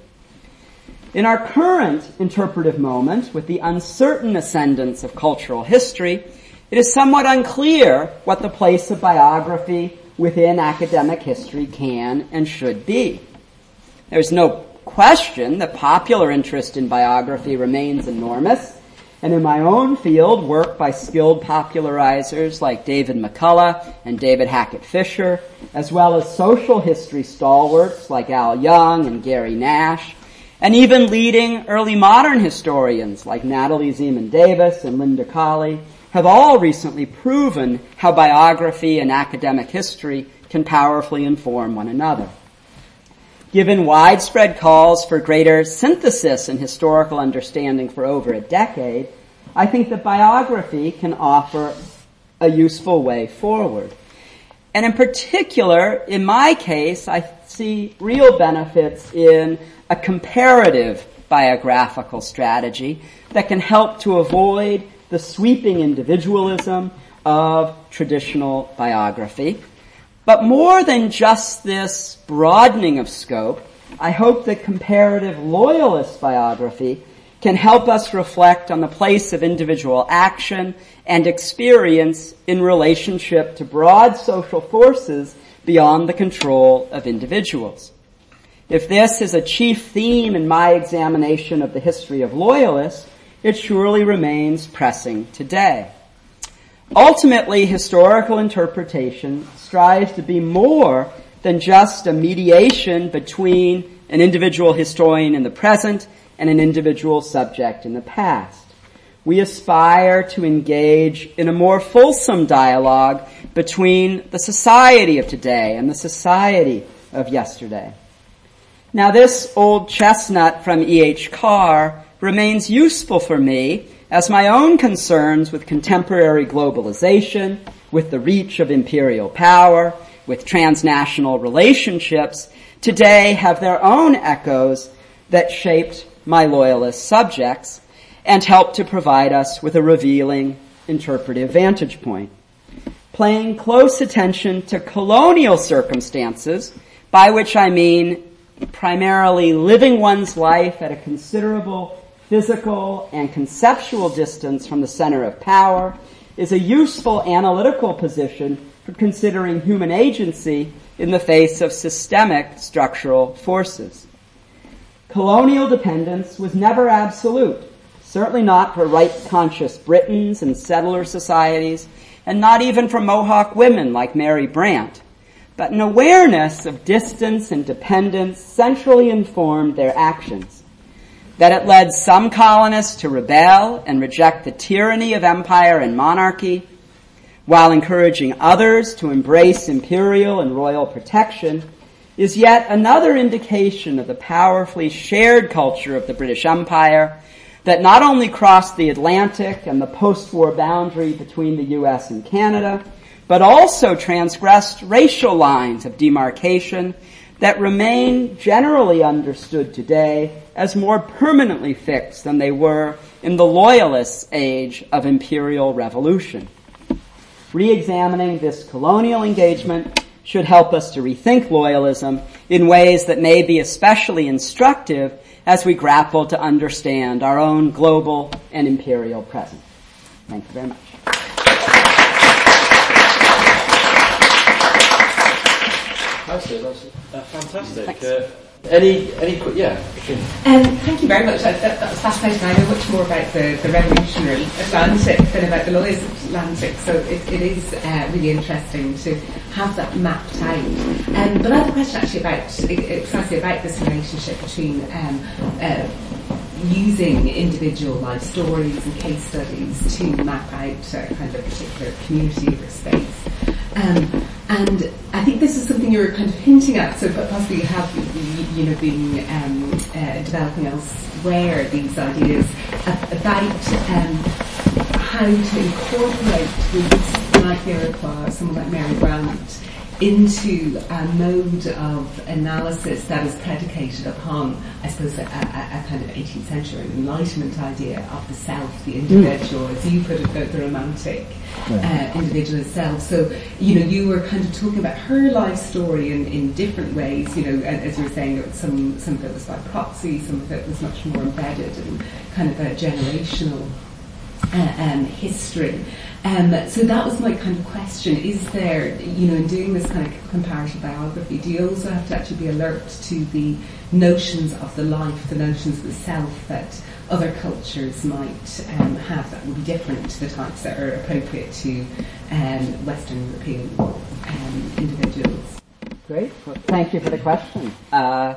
In our current interpretive moment, with the uncertain ascendance of cultural history, it is somewhat unclear what the place of biography within academic history can and should be. There's no question that popular interest in biography remains enormous, and in my own field, work by skilled popularizers like David McCullough and David Hackett Fisher, as well as social history stalwarts like Al Young and Gary Nash, and even leading early modern historians like Natalie Zeman Davis and Linda Colley, have all recently proven how biography and academic history can powerfully inform one another. Given widespread calls for greater synthesis in historical understanding for over a decade, I think that biography can offer a useful way forward. And in particular, in my case, I see real benefits in a comparative biographical strategy that can help to avoid the sweeping individualism of traditional biography. But more than just this broadening of scope, I hope that comparative loyalist biography can help us reflect on the place of individual action and experience in relationship to broad social forces beyond the control of individuals. If this is a chief theme in my examination of the history of loyalists, it surely remains pressing today. Ultimately, historical interpretation strives to be more than just a mediation between an individual historian in the present and an individual subject in the past. We aspire to engage in a more fulsome dialogue between the society of today and the society of yesterday. Now, this old chestnut from E H. Carr remains useful for me as my own concerns with contemporary globalization, with the reach of imperial power, with transnational relationships, today have their own echoes that shaped my loyalist subjects and help to provide us with a revealing interpretive vantage point. Paying close attention to colonial circumstances, by which I mean primarily living one's life at a considerable physical and conceptual distance from the center of power, is a useful analytical position for considering human agency in the face of systemic structural forces. Colonial dependence was never absolute, certainly not for right-conscious Britons and settler societies, and not even for Mohawk women like Mary Brandt. But an awareness of distance and dependence centrally informed their actions. That it led some colonists to rebel and reject the tyranny of empire and monarchy, while encouraging others to embrace imperial and royal protection, is yet another indication of the powerfully shared culture of the British Empire that not only crossed the Atlantic and the post-war boundary between the U S and Canada, but also transgressed racial lines of demarcation that remain generally understood today as more permanently fixed than they were in the loyalist age of imperial revolution. Re-examining this colonial engagement should help us to rethink loyalism in ways that may be especially instructive as we grapple to understand our own global and imperial present. Thank you very much. That's it. That's uh, fantastic. Uh, any, any, yeah. Um, thank you very much. That, that, that was fascinating. I know much more about the, the revolutionary Atlantic than about the loyalist Atlantic, so it, it is uh, really interesting to have that mapped out. Um, but I have a question actually about precisely about this relationship between um, uh, using individual life stories and case studies to map out uh, kind of a particular community or space. Um, and I think this is something you're kind of hinting at, so possibly you have, you know, been um, uh, developing elsewhere these ideas about um, how to incorporate groups like the Iroquois, someone like Mary Brandt, into a mode of analysis that is predicated upon, I suppose, a, a, a kind of eighteenth century Enlightenment idea of the self, the individual, mm. as you put it, the, the romantic uh, individual itself. So, you know, you were kind of talking about her life story in, in different ways, you know, as you were saying, some, some of it was by proxy, some of it was much more embedded in kind of a generational uh, um, history. Um, so that was my kind of question. Is there, you know, in doing this kind of comparative biography, do you also have to actually be alert to the notions of the life, the notions of the self that other cultures might um, have that would be different to the types that are appropriate to um, Western European um, individuals? Great. Well, thank you for the question. Uh,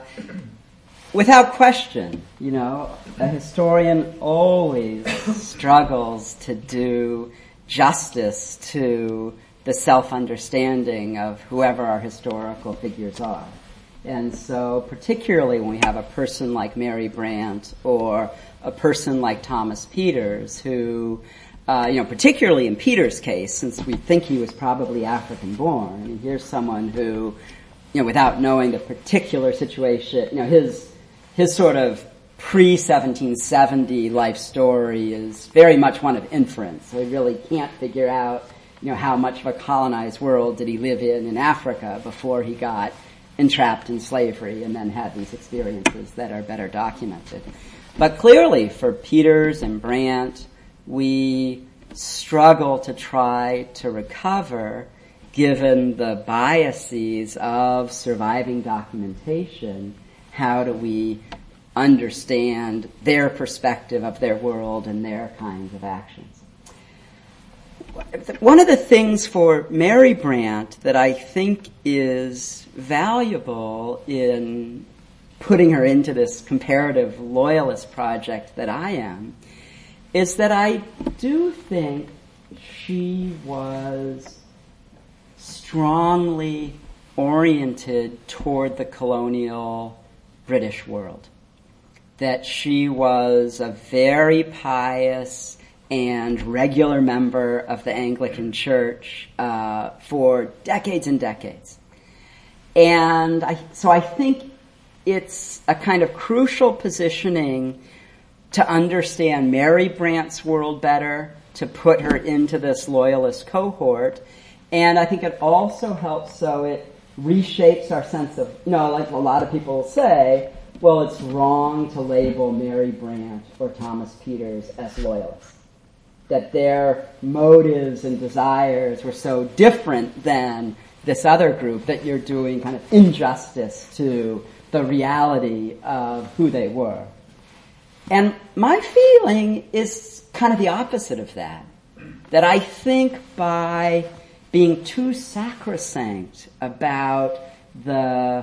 without question, you know, a historian always struggles to do justice to the self-understanding of whoever our historical figures are. And so particularly when we have a person like Mary Brandt or a person like Thomas Peters who, uh, you know, particularly in Peters' case, since we think he was probably African-born, I mean, here's someone who, you know, without knowing the particular situation, you know, his, his sort of pre-seventeen seventy life story is very much one of inference. So we really can't figure out, you know, how much of a colonized world did he live in in Africa before he got entrapped in slavery and then had these experiences that are better documented. But clearly, for Peters and Brandt, we struggle to try to recover, given the biases of surviving documentation, how do we understand their perspective of their world and their kinds of actions. One of the things for Mary Brandt that I think is valuable in putting her into this comparative loyalist project that I am is that I do think she was strongly oriented toward the colonial British world. That she was a very pious and regular member of the Anglican Church uh, for decades and decades. And I, so I think it's a kind of crucial positioning to understand Mary Brandt's world better, to put her into this loyalist cohort. And I think it also helps so it reshapes our sense of, you know, like a lot of people say, well, it's wrong to label Mary Brandt or Thomas Peters as loyalists. That their motives and desires were so different than this other group that you're doing kind of injustice to the reality of who they were. And my feeling is kind of the opposite of that. That I think by being too sacrosanct about the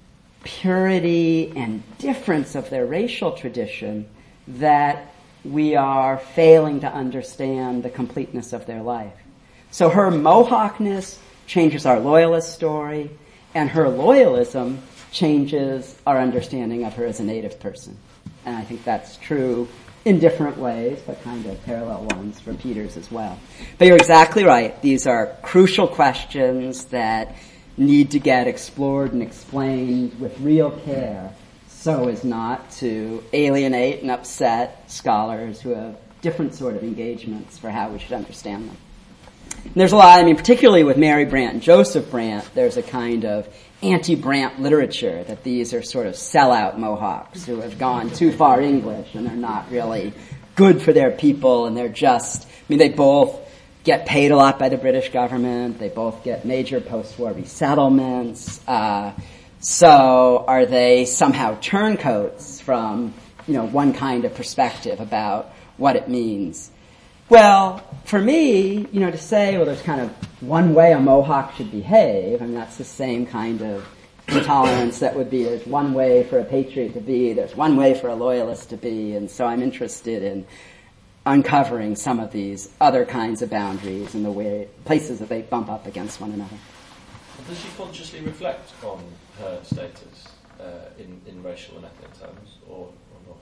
purity and difference of their racial tradition, that we are failing to understand the completeness of their life. So her Mohawkness changes our loyalist story, and her loyalism changes our understanding of her as a Native person. And I think that's true in different ways, but kind of parallel ones for Peters as well. But you're exactly right. These are crucial questions that need to get explored and explained with real care so as not to alienate and upset scholars who have different sort of engagements for how we should understand them. And there's a lot, I mean, particularly with Mary Brandt and Joseph Brandt, there's a kind of anti-Brandt literature that these are sort of sellout Mohawks who have gone too far English and they're not really good for their people, and they're just, I mean, they both get paid a lot by the British government, they both get major post-war resettlements, uh, so are they somehow turncoats from, you know, one kind of perspective about what it means? Well, for me, you know, to say, well, there's kind of one way a Mohawk should behave, I mean, that's the same kind of intolerance that would be there's one way for a patriot to be, there's one way for a loyalist to be, and so I'm interested in uncovering some of these other kinds of boundaries and the way, places that they bump up against one another. Does she consciously reflect on her status uh, in, in racial and ethnic terms, or,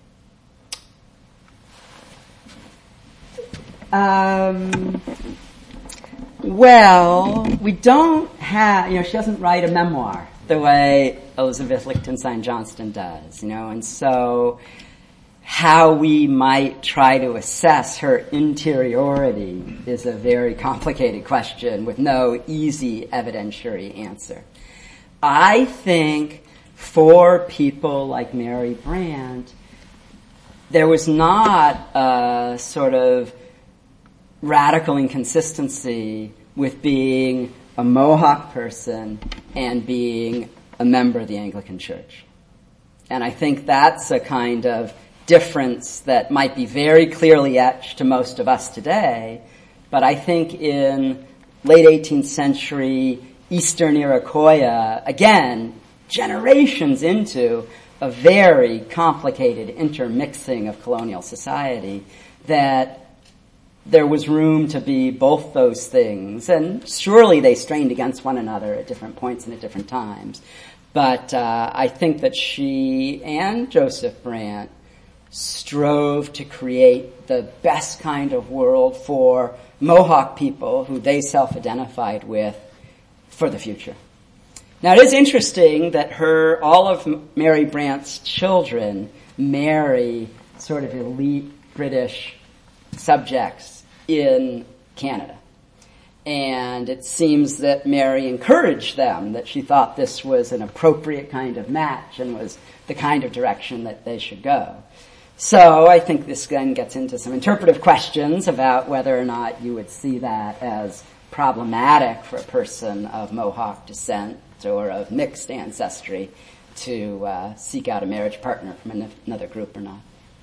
or not? Um, well, we don't have, you know, she doesn't write a memoir the way Elizabeth Lichtenstein Johnston does, you know, and so how we might try to assess her interiority is a very complicated question with no easy evidentiary answer. I think for people like Mary Brandt, there was not a sort of radical inconsistency with being a Mohawk person and being a member of the Anglican Church. And I think that's a kind of difference that might be very clearly etched to most of us today, but I think in late eighteenth century Eastern Iroquois, again, generations into a very complicated intermixing of colonial society, that there was room to be both those things, and surely they strained against one another at different points and at different times. But uh, I think that she and Joseph Brandt strove to create the best kind of world for Mohawk people who they self-identified with for the future. Now, it is interesting that her, all of Mary Brandt's children marry sort of elite British subjects in Canada. And it seems that Mary encouraged them, that she thought this was an appropriate kind of match and was the kind of direction that they should go. So I think this then gets into some interpretive questions about whether or not you would see that as problematic for a person of Mohawk descent or of mixed ancestry to uh, seek out a marriage partner from an- another group or not.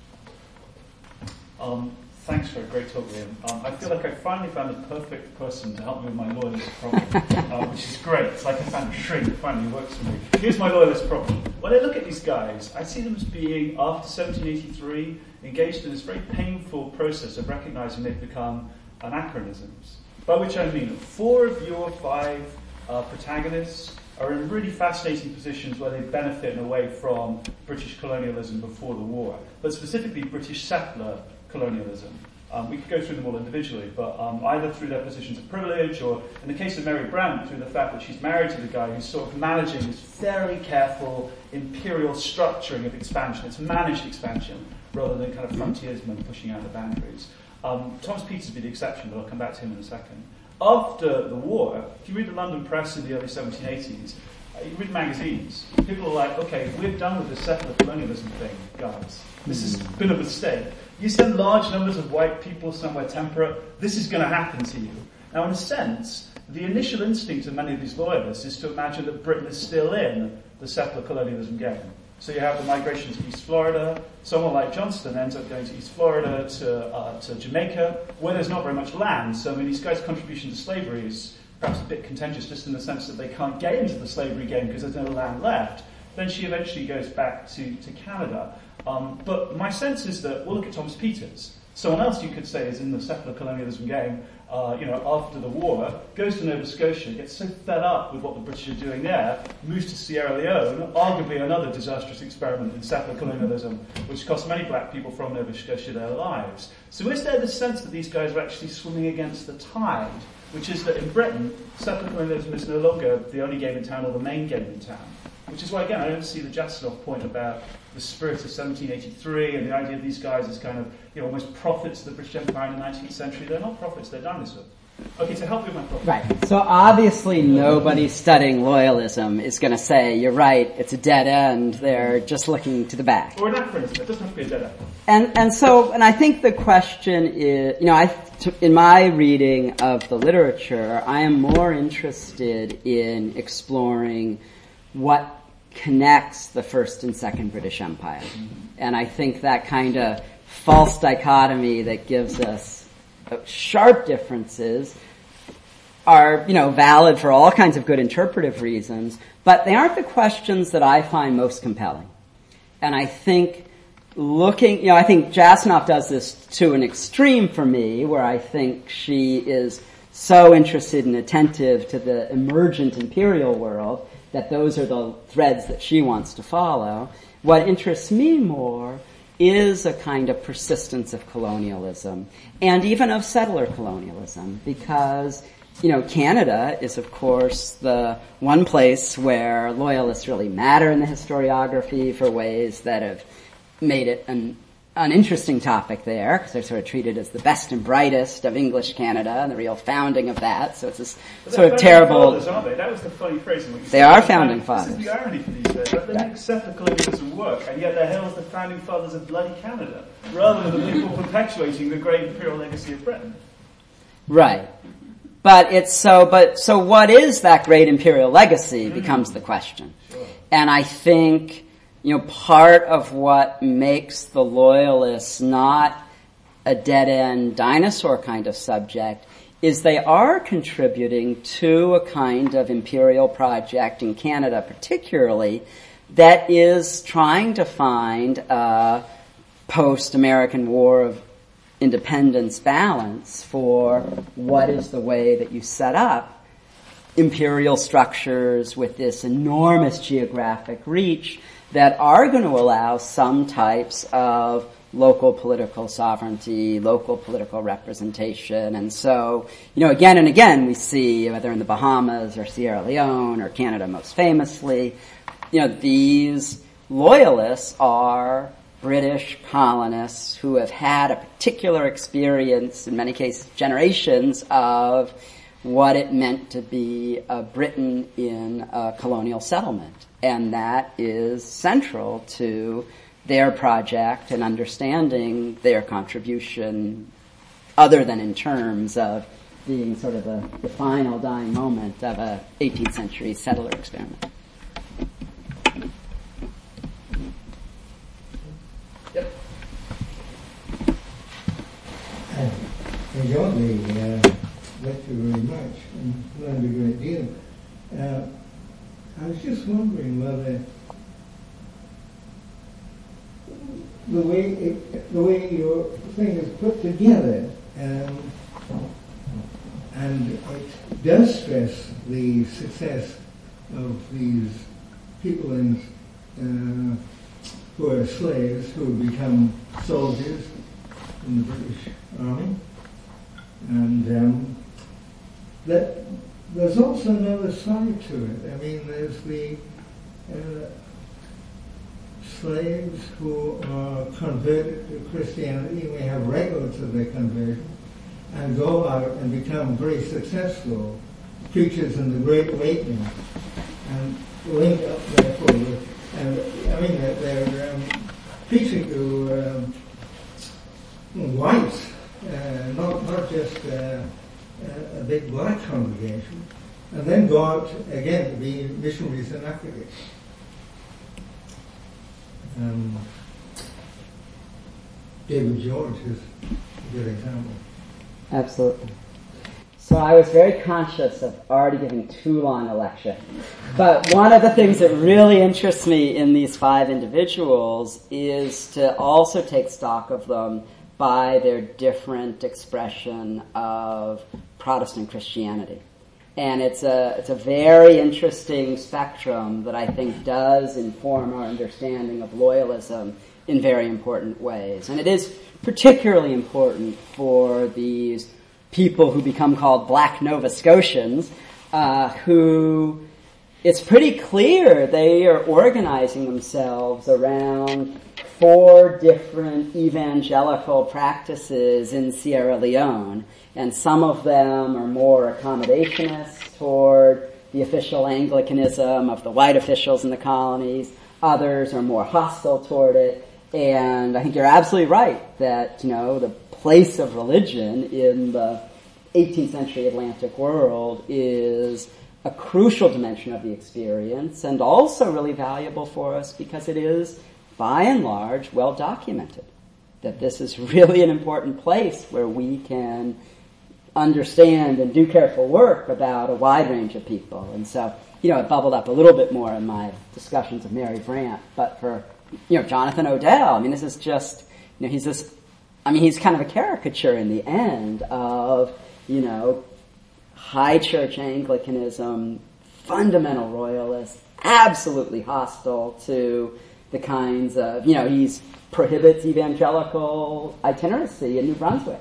Um, thanks for a great talk, Liam. Um, I feel like I finally found the perfect person to help me with my loyalist problem, uh, which is great. It's like I found a shrink that finally works for me. Here's my loyalist problem. When I look at these guys, I see them as being, after seventeen eighty-three, engaged in this very painful process of recognizing they've become anachronisms. By which I mean four of your five uh, protagonists are in really fascinating positions where they benefit in a way from British colonialism before the war, but specifically British settler colonialism. Um, we could go through them all individually, but um, either through their positions of privilege or, in the case of Mary Brandt, through the fact that she's married to the guy who's sort of managing this very careful imperial structuring of expansion. It's managed expansion rather than kind of frontiersmen pushing out the boundaries. Um, Thomas Peters would be the exception, but I'll come back to him in a second. After the war, if you read the London press in the early seventeen eighties, uh, you read magazines, people are like, okay, we're done with the settler colonialism thing, guys. This has been a mistake. You send large numbers of white people somewhere temperate, this is going to happen to you. Now, in a sense, the initial instinct of many of these loyalists is to imagine that Britain is still in the settler colonialism game. So you have the migration to East Florida. Someone like Johnston ends up going to East Florida, to uh, to Jamaica, where there's not very much land. So I mean, these guys' contribution to slavery is perhaps a bit contentious just in the sense that they can't get into the slavery game because there's no land left. Then she eventually goes back to, to Canada. Um, but my sense is that, we'll look at Thomas Peters. Someone else you could say is in the settler colonialism game, uh, you know, after the war, goes to Nova Scotia, gets so fed up with what the British are doing there, moves to Sierra Leone, arguably another disastrous experiment in settler colonialism, which cost many black people from Nova Scotia their lives. So is there the sense that these guys are actually swimming against the tide, which is that in Britain, settler colonialism is no longer the only game in town or the main game in town? Which is why, again, I don't see the Jasanoff point about the spirit of seventeen eighty-three and the idea of these guys as kind of, you know, almost prophets of the British Empire in the nineteenth century. They're not prophets, they're dinosaurs. Okay, to help you with my problem. Right. So obviously nobody studying loyalism is going to say, you're right, it's a dead end, they're just looking to the back. Or anachronism, it doesn't have to be a dead end. And, and so, and I think the question is, you know, I, in my reading of the literature, I am more interested in exploring what connects the first and second British Empire. And I think that kind of false dichotomy that gives us sharp differences are, you know, valid for all kinds of good interpretive reasons, but they aren't the questions that I find most compelling. And I think looking, you know, I think Jasanoff does this to an extreme for me, where I think she is so interested and attentive to the emergent imperial world that those are the threads that she wants to follow. What interests me more is a kind of persistence of colonialism, and even of settler colonialism, because, you know, Canada is, of course, the one place where loyalists really matter in the historiography for ways that have made it an uninteresting topic there, because they're sort of treated as the best and brightest of English Canada and the real founding of that. So it's this sort of terrible. Fathers, aren't they? That was the funny phrase. They said. Are founding fathers. This is the irony for these guys. They right. make settler colonialism work, and yet they're hailed as the founding fathers of bloody Canada, rather than the people perpetuating the great imperial legacy of Britain. Right. But it's so. But so, what is that great imperial legacy? Mm-hmm. Becomes the question. Sure. And I think, you know, part of what makes the loyalists not a dead-end dinosaur kind of subject is they are contributing to a kind of imperial project in Canada particularly that is trying to find a post-American War of Independence balance for what is the way that you set up imperial structures with this enormous geographic reach that are going to allow some types of local political sovereignty, local political representation. And so, you know, again and again we see, whether in the Bahamas or Sierra Leone or Canada most famously, you know, these loyalists are British colonists who have had a particular experience, in many cases generations, of what it meant to be a Briton in a colonial settlement. And that is central to their project and understanding their contribution other than in terms of being sort of the, the final dying moment of a eighteenth century settler experiment. Yep. I enjoyed the uh, lecture very much and learned a great deal. Uh, I was just wondering whether the way it, the way your thing is put together, um, and it does stress the success of these people in, uh, who are slaves who have become soldiers in the British Army, and um, that there's also another side to it. I mean, there's the uh, slaves who are converted to Christianity. We have records of their conversion, and go out and become very successful preachers in the Great Awakening, and link up therefore with, and I mean, they're, they're um, preaching to um, whites, uh, not not just uh, a big black congregation, and then go out again to be missionaries in Africa. Um, David George is a good example. Absolutely. So I was very conscious of already giving too long a lecture. But one of the things that really interests me in these five individuals is to also take stock of them by their different expression of Protestant Christianity. And it's a it's a very interesting spectrum that I think does inform our understanding of loyalism in very important ways. And it is particularly important for these people who become called Black Nova Scotians, uh, who it's pretty clear they are organizing themselves around four different evangelical practices in Sierra Leone. And some of them are more accommodationist toward the official Anglicanism of the white officials in the colonies. Others are more hostile toward it. And I think you're absolutely right that, you know, the place of religion in the eighteenth century Atlantic world is a crucial dimension of the experience and also really valuable for us because it is, by and large, well documented. That this is really an important place where we can understand and do careful work about a wide range of people. And so, you know, it bubbled up a little bit more in my discussions of Mary Brandt, but for, you know, Jonathan Odell, I mean, this is just, you know, he's this, I mean, he's kind of a caricature in the end of, you know, high church Anglicanism, fundamental royalist, absolutely hostile to the kinds of, you know, he's prohibits evangelical itinerancy in New Brunswick.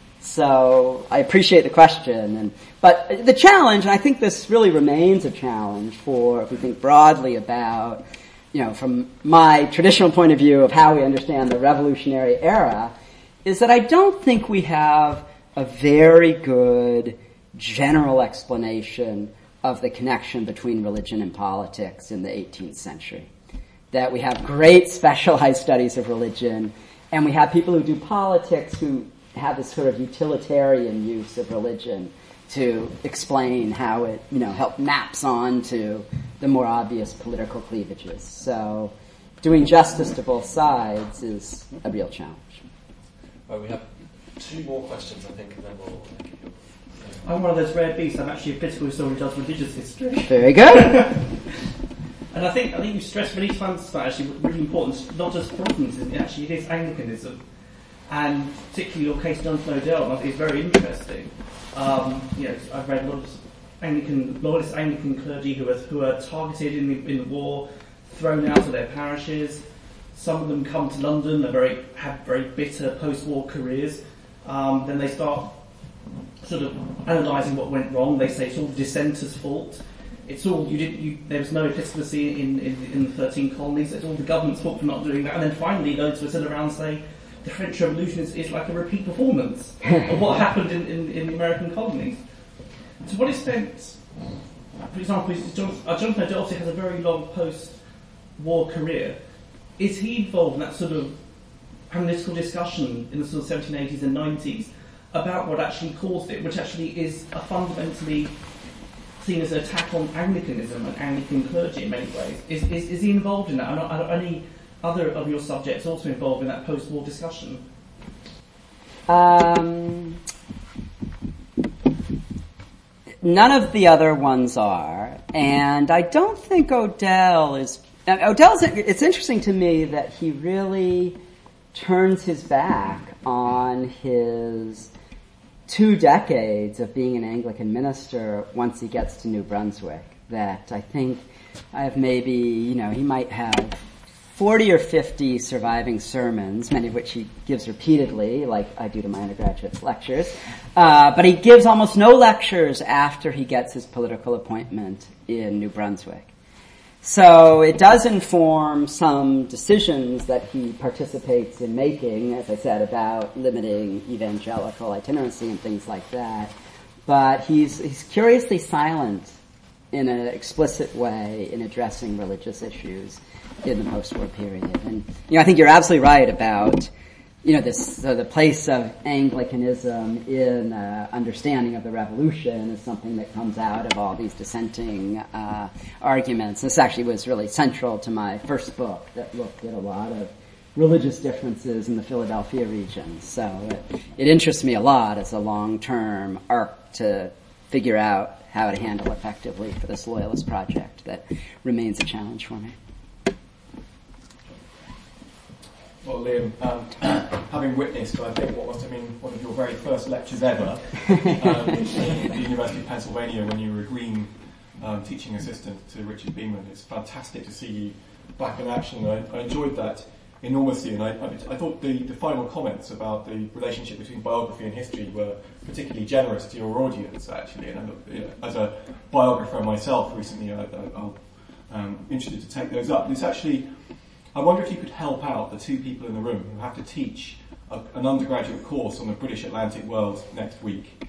So I appreciate the question, and but the challenge, and I think this really remains a challenge for if we think broadly about, you know, from my traditional point of view of how we understand the revolutionary era, is that I don't think we have a very good general explanation of the connection between religion and politics in the eighteenth century. That we have great specialized studies of religion, and we have people who do politics who have this sort of utilitarian use of religion to explain how it, you know, help maps on to the more obvious political cleavages. So doing justice to both sides is a real challenge. Right, we have two more questions, I think, and then we'll give you. I'm one of those rare beasts. I'm actually a political historian who does religious history. Very good. And I think I think you stressed many times that actually really important, not just Protestantism, actually it is Anglicanism. And particularly your case, Jonathan Odell, I think is very interesting. Um, you know, I've read a lot of Anglican, loyalist Anglican clergy who are who are targeted in the in the war, thrown out of their parishes. Some of them come to London. They very have very bitter post-war careers. Um, then they start sort of analysing what went wrong. They say it's all dissenters' fault. It's all you did. You, there was no episcopacy in, in in the thirteen colonies. It's all the government's fault for not doing that. And then finally, those who are still around say the French Revolution is, is like a repeat performance of what happened in, in, in the American colonies. To what extent, for example, John, uh, Jonathan Odell has a very long post-war career. is he involved in that sort of analytical discussion in the sort of seventeen eighties and nineties about what actually caused it, which actually is a fundamentally seen as an attack on Anglicanism and Anglican clergy in many ways? Is, is, is he involved in that? And are, are any other of your subjects also involved in that post-war discussion? Um, none of the other ones are, and I don't think Odell is... Odell's, it's interesting to me that he really turns his back on his two decades of being an Anglican minister once he gets to New Brunswick. That I think I have maybe, you know, he might have forty or fifty surviving sermons, many of which he gives repeatedly, like I do to my undergraduates' lectures. Uh, but he gives almost no lectures after he gets his political appointment in New Brunswick. So it does inform some decisions that he participates in making, as I said, about limiting evangelical itinerancy and things like that. But he's he's curiously silent in an explicit way in addressing religious issues in the post-war period. And you know, I think you're absolutely right about you know this so the place of Anglicanism in uh, understanding of the Revolution is something that comes out of all these dissenting uh, arguments. This actually was really central to my first book that looked at a lot of religious differences in the Philadelphia region. So it, it interests me a lot as a long-term arc to figure out how to handle effectively for this Loyalist project that remains a challenge for me. Well, Liam, um, having witnessed, I think, what must have been one of your very first lectures ever um, at the University of Pennsylvania when you were a Green um, teaching assistant to Richard Beeman, it's fantastic to see you back in action. I, I enjoyed that enormously, and I, I, I thought the, the final comments about the relationship between biography and history were particularly generous to your audience, actually. And I, as a biographer myself recently, I, I, I'm um, interested to take those up. It's actually... I wonder if you could help out the two people in the room who have to teach a, an undergraduate course on the British Atlantic world next week.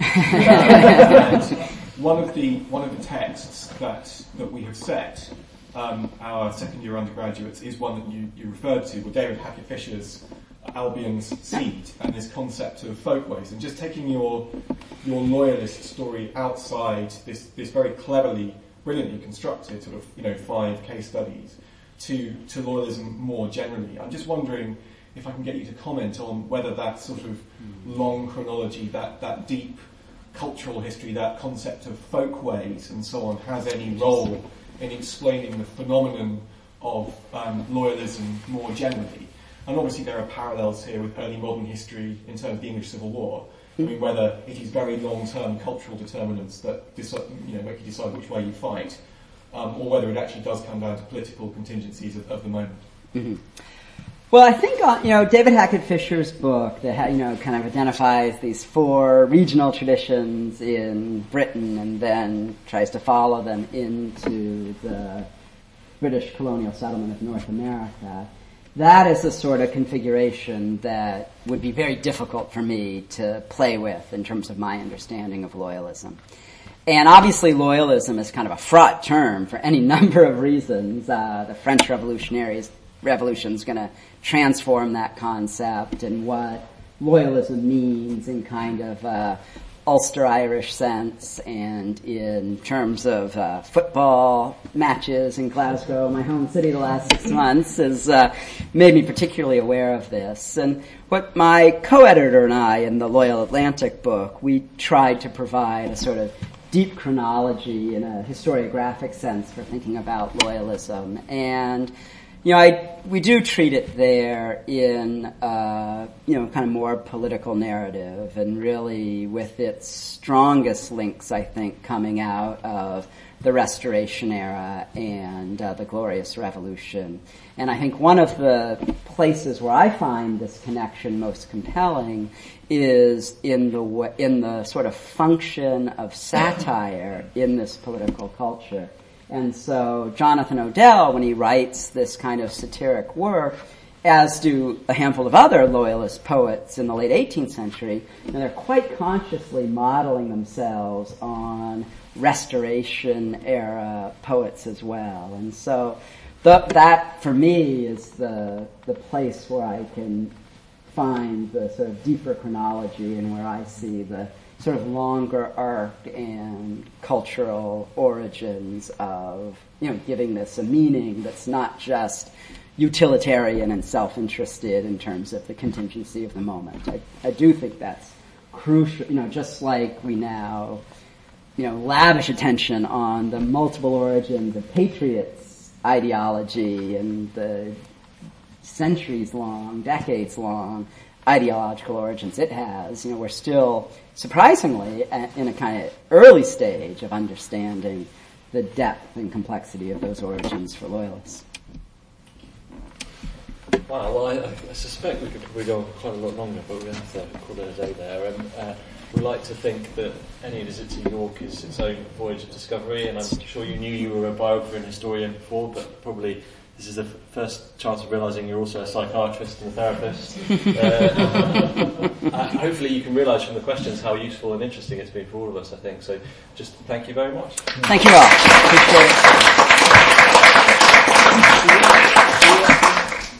And one of the one of the texts that that we have set um, our second year undergraduates is one that you, you referred to, with David Hackett Fisher's Albion's Seed and this concept of folkways, and just taking your your loyalist story outside this this very cleverly, brilliantly constructed sort of you know five case studies. To, to loyalism more generally. I'm just wondering if I can get you to comment on whether that sort of long chronology, that, that deep cultural history, that concept of folkways and so on has any role in explaining the phenomenon of um, loyalism more generally. And obviously there are parallels here with early modern history in terms of the English Civil War. I mean, whether it is very long-term cultural determinants that decide, you know, make you decide which way you fight, Um, or whether it actually does come down to political contingencies of, of the moment. Mm-hmm. Well, I think uh, you know David Hackett Fisher's book that ha- you know kind of identifies these four regional traditions in Britain and then tries to follow them into the British colonial settlement of North America. That is the sort of configuration that would be very difficult for me to play with in terms of my understanding of loyalism. And obviously loyalism is kind of a fraught term for any number of reasons. Uh, the French Revolutionaries Revolution is going to transform that concept and what loyalism means in kind of uh, Ulster-Irish sense and in terms of uh, football matches in Glasgow, my home city, the last six months has uh, made me particularly aware of this. And what my co-editor and I in the Loyal Atlantic book, we tried to provide a sort of deep chronology in a historiographic sense for thinking about loyalism. And, you know, I, we do treat it there in, uh, you know, kind of more political narrative and really with its strongest links, I think, coming out of the Restoration era and uh, the Glorious Revolution. And I think one of the places where I find this connection most compelling is in the in the sort of function of satire in this political culture. And so Jonathan Odell, when he writes this kind of satiric work, as do a handful of other loyalist poets in the late eighteenth century, and they're quite consciously modeling themselves on Restoration-era poets as well. And so the, that for me is the the place where I can find the sort of deeper chronology and where I see the sort of longer arc and cultural origins of, you know, giving this a meaning that's not just utilitarian and self-interested in terms of the contingency of the moment. I, I do think that's crucial, you know, just like we now, you know, lavish attention on the multiple origins of patriots' ideology and the centuries-long, decades-long ideological origins it has. You know, we're still, surprisingly, in a kind of early stage of understanding the depth and complexity of those origins for loyalists. Wow, well, I, I suspect we could probably go on quite a lot longer, but we have to call it a day there. Um, uh, we like to think that any visit to York is its own voyage of discovery, and I'm sure you knew you were a biographer and historian before, but probably this is the f- first chance of realising you're also a psychiatrist and a therapist. uh, uh, hopefully you can realise from the questions how useful and interesting it's been for all of us, I think. So just thank you very much. Thank you all. Appreciate it.